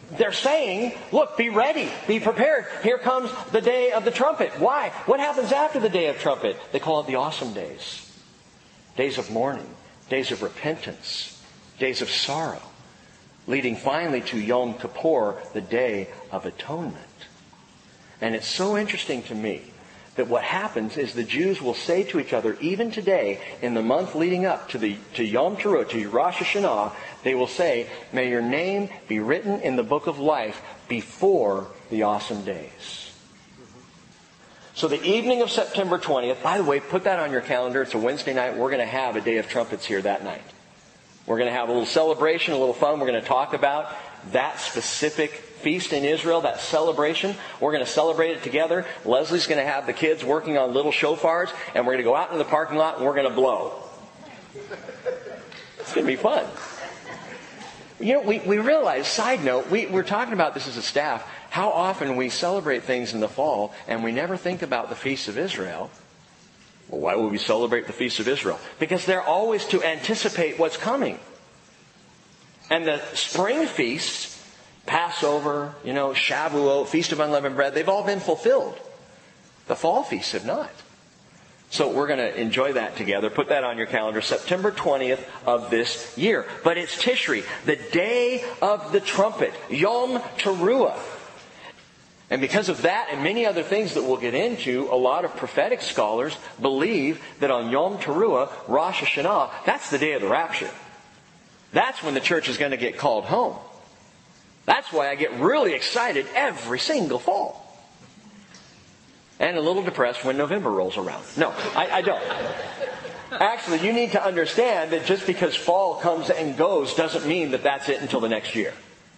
Speaker 1: they're saying, look, be ready, be prepared. Here comes the day of the trumpet. Why? What happens after the day of trumpet? They call it the awesome days. Days of mourning, days of repentance, days of sorrow, leading finally to Yom Kippur, the Day of Atonement. And it's so interesting to me that what happens is the Jews will say to each other, even today, in the month leading up to the to Yom Teruah, to Rosh Hashanah, they will say, may your name be written in the book of life before the awesome days. So the evening of September twentieth, by the way, put that on your calendar. It's a Wednesday night. We're going to have a Day of Trumpets here that night. We're going to have a little celebration, a little fun. We're going to talk about that specific feast in Israel, that celebration. We're going to celebrate it together. Leslie's going to have the kids working on little shofars, and we're going to go out into the parking lot and we're going to blow. It's going to be fun. You know, we, we realize, side note, we, we're talking about this as a staff, how often we celebrate things in the fall and we never think about the feasts of Israel. Well, why would we celebrate the feasts of Israel? Because they're always to anticipate what's coming. And the spring feasts, Passover, you know, Shavuot, Feast of Unleavened Bread, they've all been fulfilled. The fall feasts have not. So we're going to enjoy that together. Put that on your calendar, September twentieth of this year. But it's Tishri, the day of the trumpet, Yom Teruah. And because of that and many other things that we'll get into, a lot of prophetic scholars believe that on Yom Teruah, Rosh Hashanah, that's the day of the rapture. That's when the church is going to get called home. That's why I get really excited every single fall. And a little depressed when November rolls around. No, I, I don't. Actually, you need to understand that just because fall comes and goes doesn't mean that that's it until the next year.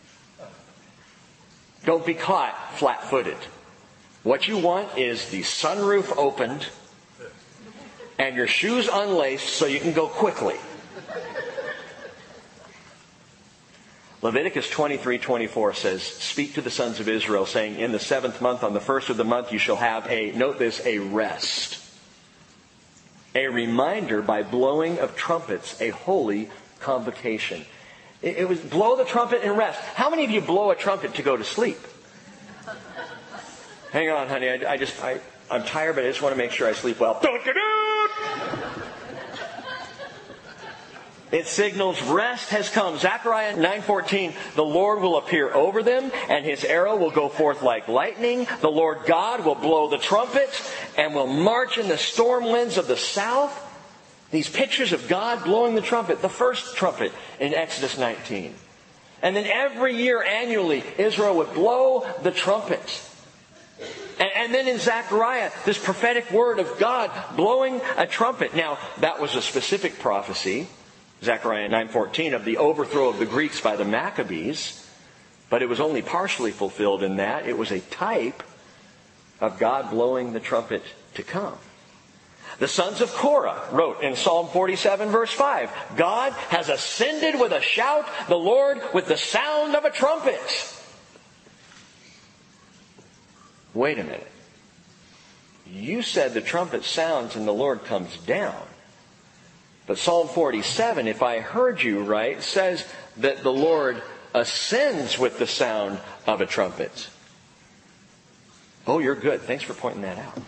Speaker 1: Don't be caught flat-footed. What you want is the sunroof opened and your shoes unlaced so you can go quickly. Leviticus twenty-three twenty-four says, speak to the sons of Israel, saying, in the seventh month, on the first of the month, you shall have a, note this, a rest. A reminder by blowing of trumpets, a holy convocation. It, it was blow the trumpet and rest. How many of you blow a trumpet to go to sleep? Hang on, honey, I, I just, I, I'm tired, but I just want to make sure I sleep well. It signals rest has come. Zechariah nine fourteen, the Lord will appear over them, and his arrow will go forth like lightning. The Lord God will blow the trumpet, and will march in the storm winds of the south. These pictures of God blowing the trumpet, the first trumpet in Exodus nineteen. And then every year, annually, Israel would blow the trumpet. And, and then in Zechariah, this prophetic word of God blowing a trumpet. Now, that was a specific prophecy. Zechariah nine fourteen, of the overthrow of the Greeks by the Maccabees. But it was only partially fulfilled in that. It was a type of God blowing the trumpet to come. The sons of Korah wrote in Psalm forty-seven verse five, God has ascended with a shout, the Lord with the sound of a trumpet. Wait a minute. You said the trumpet sounds and the Lord comes down. But Psalm forty-seven, if I heard you right, says that the Lord ascends with the sound of a trumpet. Oh, you're good. Thanks for pointing that out.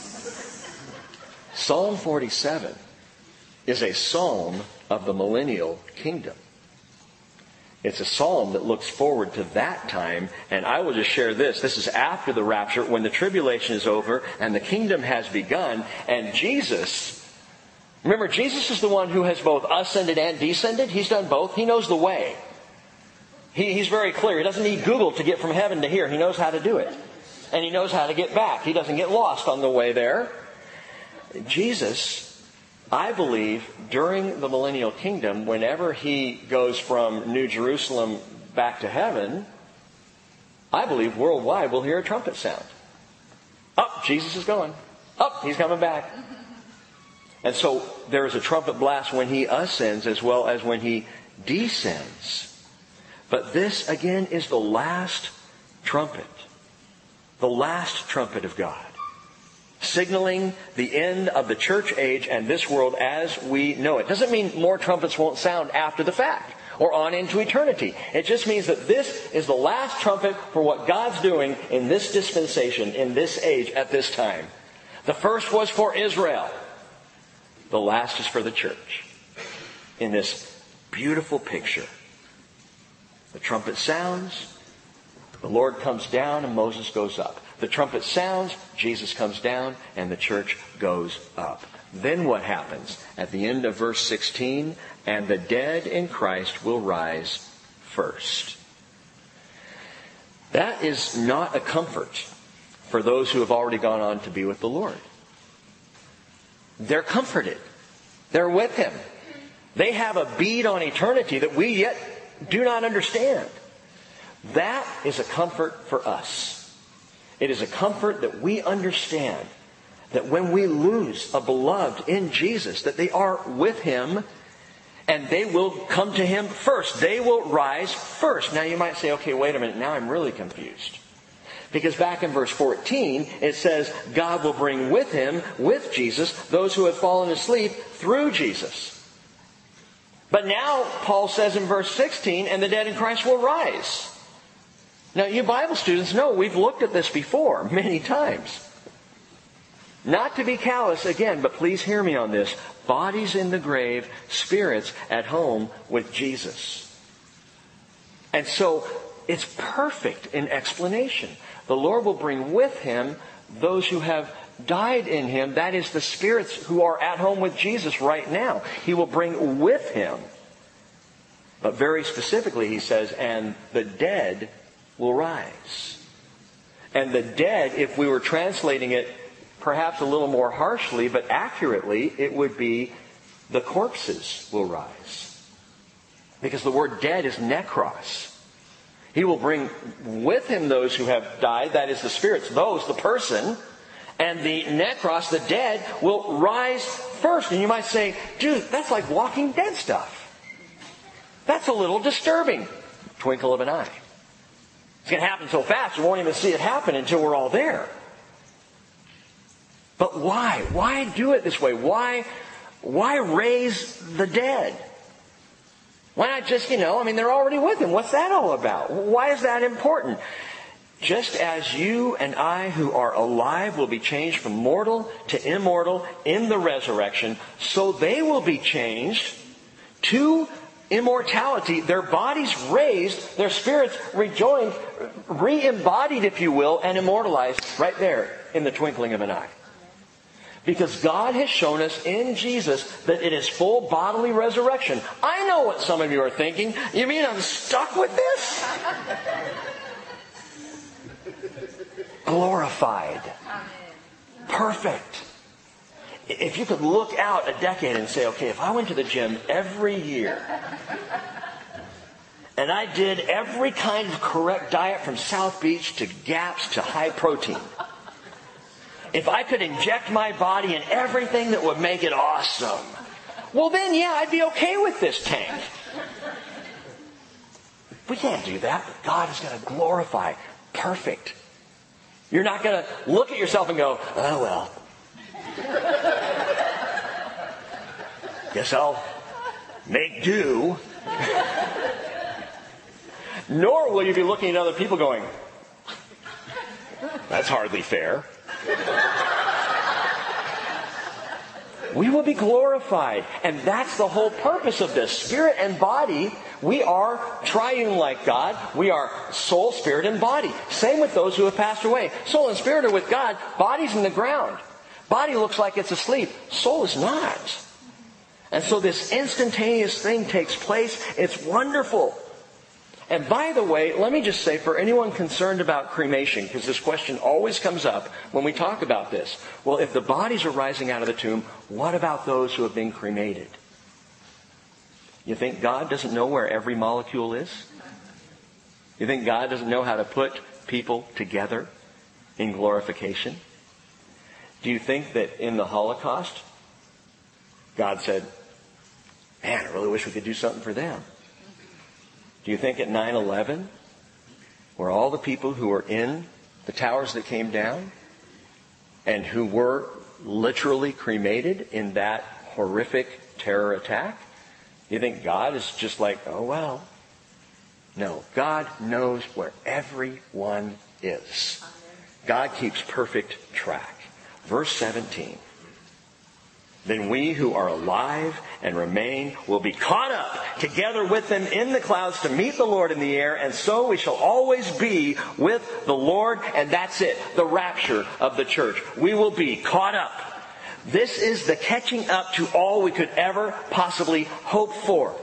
Speaker 1: Psalm forty-seven is a psalm of the millennial kingdom. It's a psalm that looks forward to that time. And I will just share this. This is after the rapture, when the tribulation is over and the kingdom has begun. And Jesus... Remember, Jesus is the one who has both ascended and descended. He's done both. He knows the way. He, he's very clear. He doesn't need Google to get from heaven to here. He knows how to do it. And he knows how to get back. He doesn't get lost on the way there. Jesus, I believe, during the millennial kingdom, whenever he goes from New Jerusalem back to heaven, I believe worldwide we'll hear a trumpet sound. Up, Jesus is going. Up, he's coming back. And so there is a trumpet blast when he ascends as well as when he descends. But this, again, is the last trumpet. The last trumpet of God. Signaling the end of the church age and this world as we know it. Doesn't mean more trumpets won't sound after the fact. or on into eternity. It just means that this is the last trumpet for what God's doing in this dispensation, in this age, at this time. The first was for Israel. The last is for the church. In this beautiful picture. The trumpet sounds, the Lord comes down, and Moses goes up. The trumpet sounds, Jesus comes down, and the church goes up. Then what happens? At the end of verse sixteen, and the dead in Christ will rise first. That is not a comfort for those who have already gone on to be with the Lord. They're comforted. They're with Him. They have a bead on eternity that we yet do not understand. That is a comfort for us. It is a comfort that we understand that when we lose a beloved in Jesus, that they are with Him and they will come to Him first. They will rise first. Now you might say, okay, wait a minute, now I'm really confused. Because back in verse fourteen, it says, God will bring with Him, with Jesus, those who have fallen asleep through Jesus. But now, Paul says in verse sixteen, and the dead in Christ will rise. Now, you Bible students know we've looked at this before many times. Not to be callous again, but please hear me on this. Bodies in the grave, spirits at home with Jesus. And so, it's perfect in explanation. The Lord will bring with Him those who have died in Him. That is the spirits who are at home with Jesus right now. He will bring with Him. But very specifically, He says, and the dead will rise. And the dead, if we were translating it perhaps a little more harshly, but accurately, it would be the corpses will rise. Because the word dead is nekros. He will bring with Him those who have died, that is the spirits, those, the person, and the nekros, the dead, will rise first. And you might say, dude, that's like Walking Dead stuff. That's a little disturbing. Twinkle of an eye. It's going to happen so fast you won't even see it happen until we're all there. But why? Why do it this way? Why, why raise the dead? Why not just, you know, I mean, they're already with Him. What's that all about? Why is that important? Just as you and I who are alive will be changed from mortal to immortal in the resurrection, so they will be changed to immortality. Their bodies raised, their spirits rejoined, re-embodied, if you will, and immortalized right there in the twinkling of an eye. Because God has shown us in Jesus that it is full bodily resurrection. I know what some of you are thinking. You mean I'm stuck with this? Glorified. Perfect. If you could look out a decade and say, okay, if I went to the gym every year and I did every kind of correct diet from South Beach to Gaps to high protein, if I could inject my body in everything that would make it awesome, well then, yeah, I'd be okay with this tank. We can't do that, but God is going to glorify. Perfect. You're not going to look at yourself and go, oh well. Guess I'll make do. Nor will you be looking at other people going, that's hardly fair. We will be glorified. And that's the whole purpose of this. Spirit and body, we are triune like God. We are soul, spirit, and body. Same with those who have passed away. Soul and spirit are with God. Body's in the ground. Body looks like it's asleep. Soul is not. And so this instantaneous thing takes place. It's wonderful. And by the way, let me just say, for anyone concerned about cremation, because this question always comes up when we talk about this. Well, if the bodies are rising out of the tomb, what about those who have been cremated? You think God doesn't know where every molecule is? You think God doesn't know how to put people together in glorification? Do you think that in the Holocaust, God said, man, I really wish we could do something for them? Do you think at nine eleven, where all the people who were in the towers that came down and who were literally cremated in that horrific terror attack, You think God is just like, oh well. No, God knows where everyone is. God keeps perfect track. Verse seventeen. Then we who are alive and remain will be caught up together with them in the clouds to meet the Lord in the air, and so we shall always be with the Lord. And that's it, the rapture of the church. We will be caught up. This is the catching up to all we could ever possibly hope for.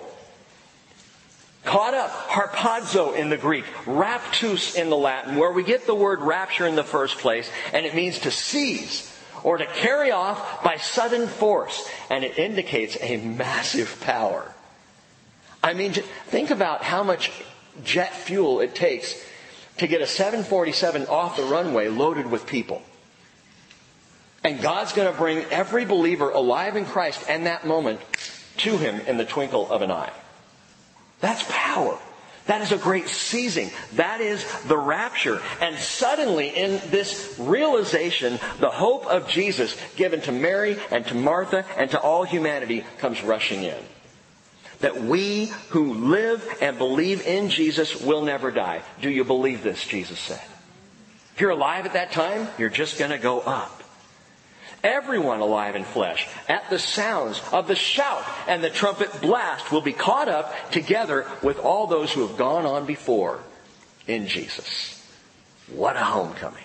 Speaker 1: Caught up, harpazo in the Greek, raptus in the Latin, where we get the word rapture in the first place, and it means to seize or to carry off by sudden force, and it indicates a massive power. I mean, think about how much jet fuel it takes to get a seven forty-seven off the runway loaded with people. And God's going to bring every believer alive in Christ and that moment to Him in the twinkle of an eye. That's power. That is a great seizing. That is the rapture. And suddenly in this realization, the hope of Jesus given to Mary and to Martha and to all humanity comes rushing in. That we who live and believe in Jesus will never die. Do you believe this? Jesus said. If you're alive at that time, you're just going to go up. Everyone alive in flesh, at the sounds of the shout and the trumpet blast, will be caught up together with all those who have gone on before in Jesus. What a homecoming.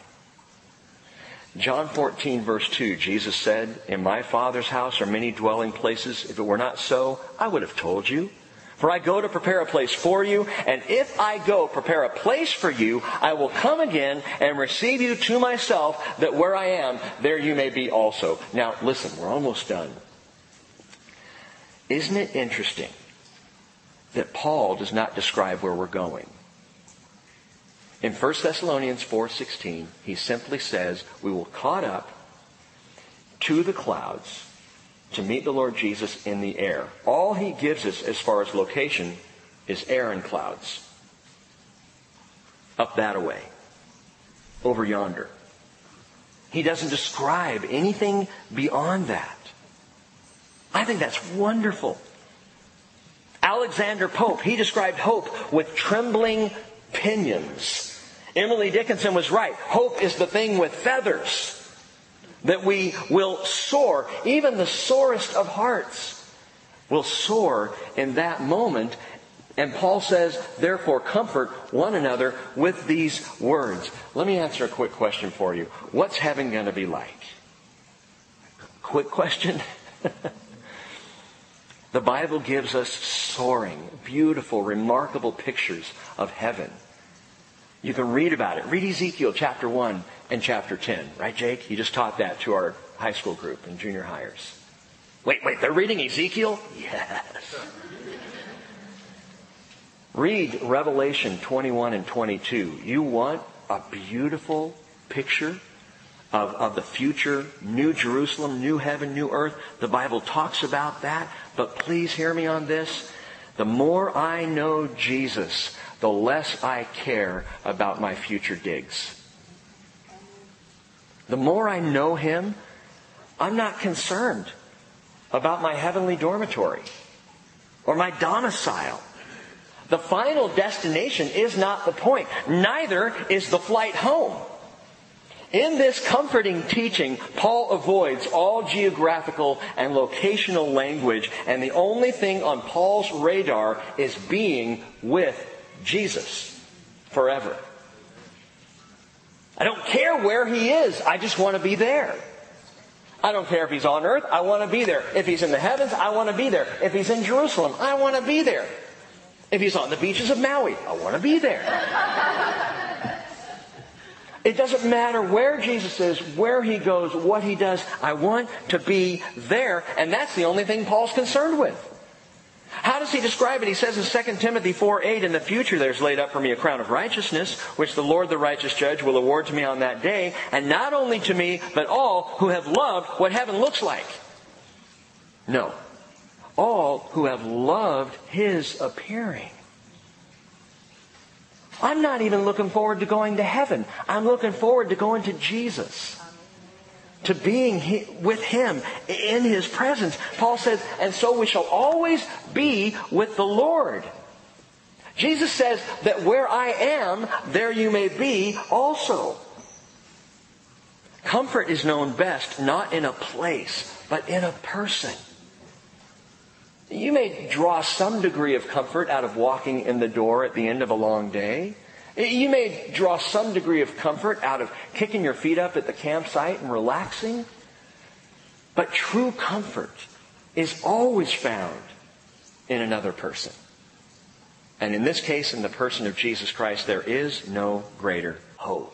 Speaker 1: John fourteen verse two, Jesus said, "In my Father's house are many dwelling places. If it were not so, I would have told you. For I go to prepare a place for you, and if I go prepare a place for you, I will come again and receive you to myself, that where I am, there you may be also." Now, listen, we're almost done. Isn't it interesting that Paul does not describe where we're going? In First Thessalonians four sixteen, he simply says, we will caught up to the clouds to meet the Lord Jesus in the air. All he gives us as far as location is air and clouds. Up that away. Over yonder. He doesn't describe anything beyond that. I think that's wonderful. Alexander Pope, he described hope with trembling pinions. Emily Dickinson was right. Hope is the thing with feathers. That we will soar. Even the sorest of hearts will soar in that moment. And Paul says, therefore, comfort one another with these words. Let me answer a quick question for you. What's heaven going to be like? Quick question. The Bible gives us soaring, beautiful, remarkable pictures of heaven. You can read about it. Read Ezekiel chapter one and chapter ten. Right, Jake? You just taught that to our high school group and junior hires. Wait, wait, they're reading Ezekiel? Yes. Read Revelation twenty-one and twenty-two. You want a beautiful picture of, of the future New Jerusalem, new heaven, new earth? The Bible talks about that. But please hear me on this. The more I know Jesus, the less I care about my future digs. The more I know Him, I'm not concerned about my heavenly dormitory or my domicile. The final destination is not the point. Neither is the flight home. In this comforting teaching, Paul avoids all geographical and locational language, and the only thing on Paul's radar is being with Jesus forever. I don't care where He is. I just want to be there. I don't care if He's on earth. I want to be there. If He's in the heavens, I want to be there. If He's in Jerusalem, I want to be there. If He's on the beaches of Maui, I want to be there. It doesn't matter where Jesus is, where He goes, what He does. I want to be there. And that's the only thing Paul's concerned with. How does he describe it? He says in Second Timothy four eight, "In the future there's laid up for me a crown of righteousness, which the Lord the righteous judge will award to me on that day, and not only to me, but all who have loved what heaven looks like." No. All who have loved His appearing. I'm not even looking forward to going to heaven. I'm looking forward to going to Jesus. to being he, with Him in His presence. Paul says, and so we shall always be with the Lord. Jesus says that where I am, there you may be also. Comfort is known best not in a place, but in a person. You may draw some degree of comfort out of walking in the door at the end of a long day. You may draw some degree of comfort out of kicking your feet up at the campsite and relaxing. But true comfort is always found in another person. And in this case, in the person of Jesus Christ, there is no greater hope.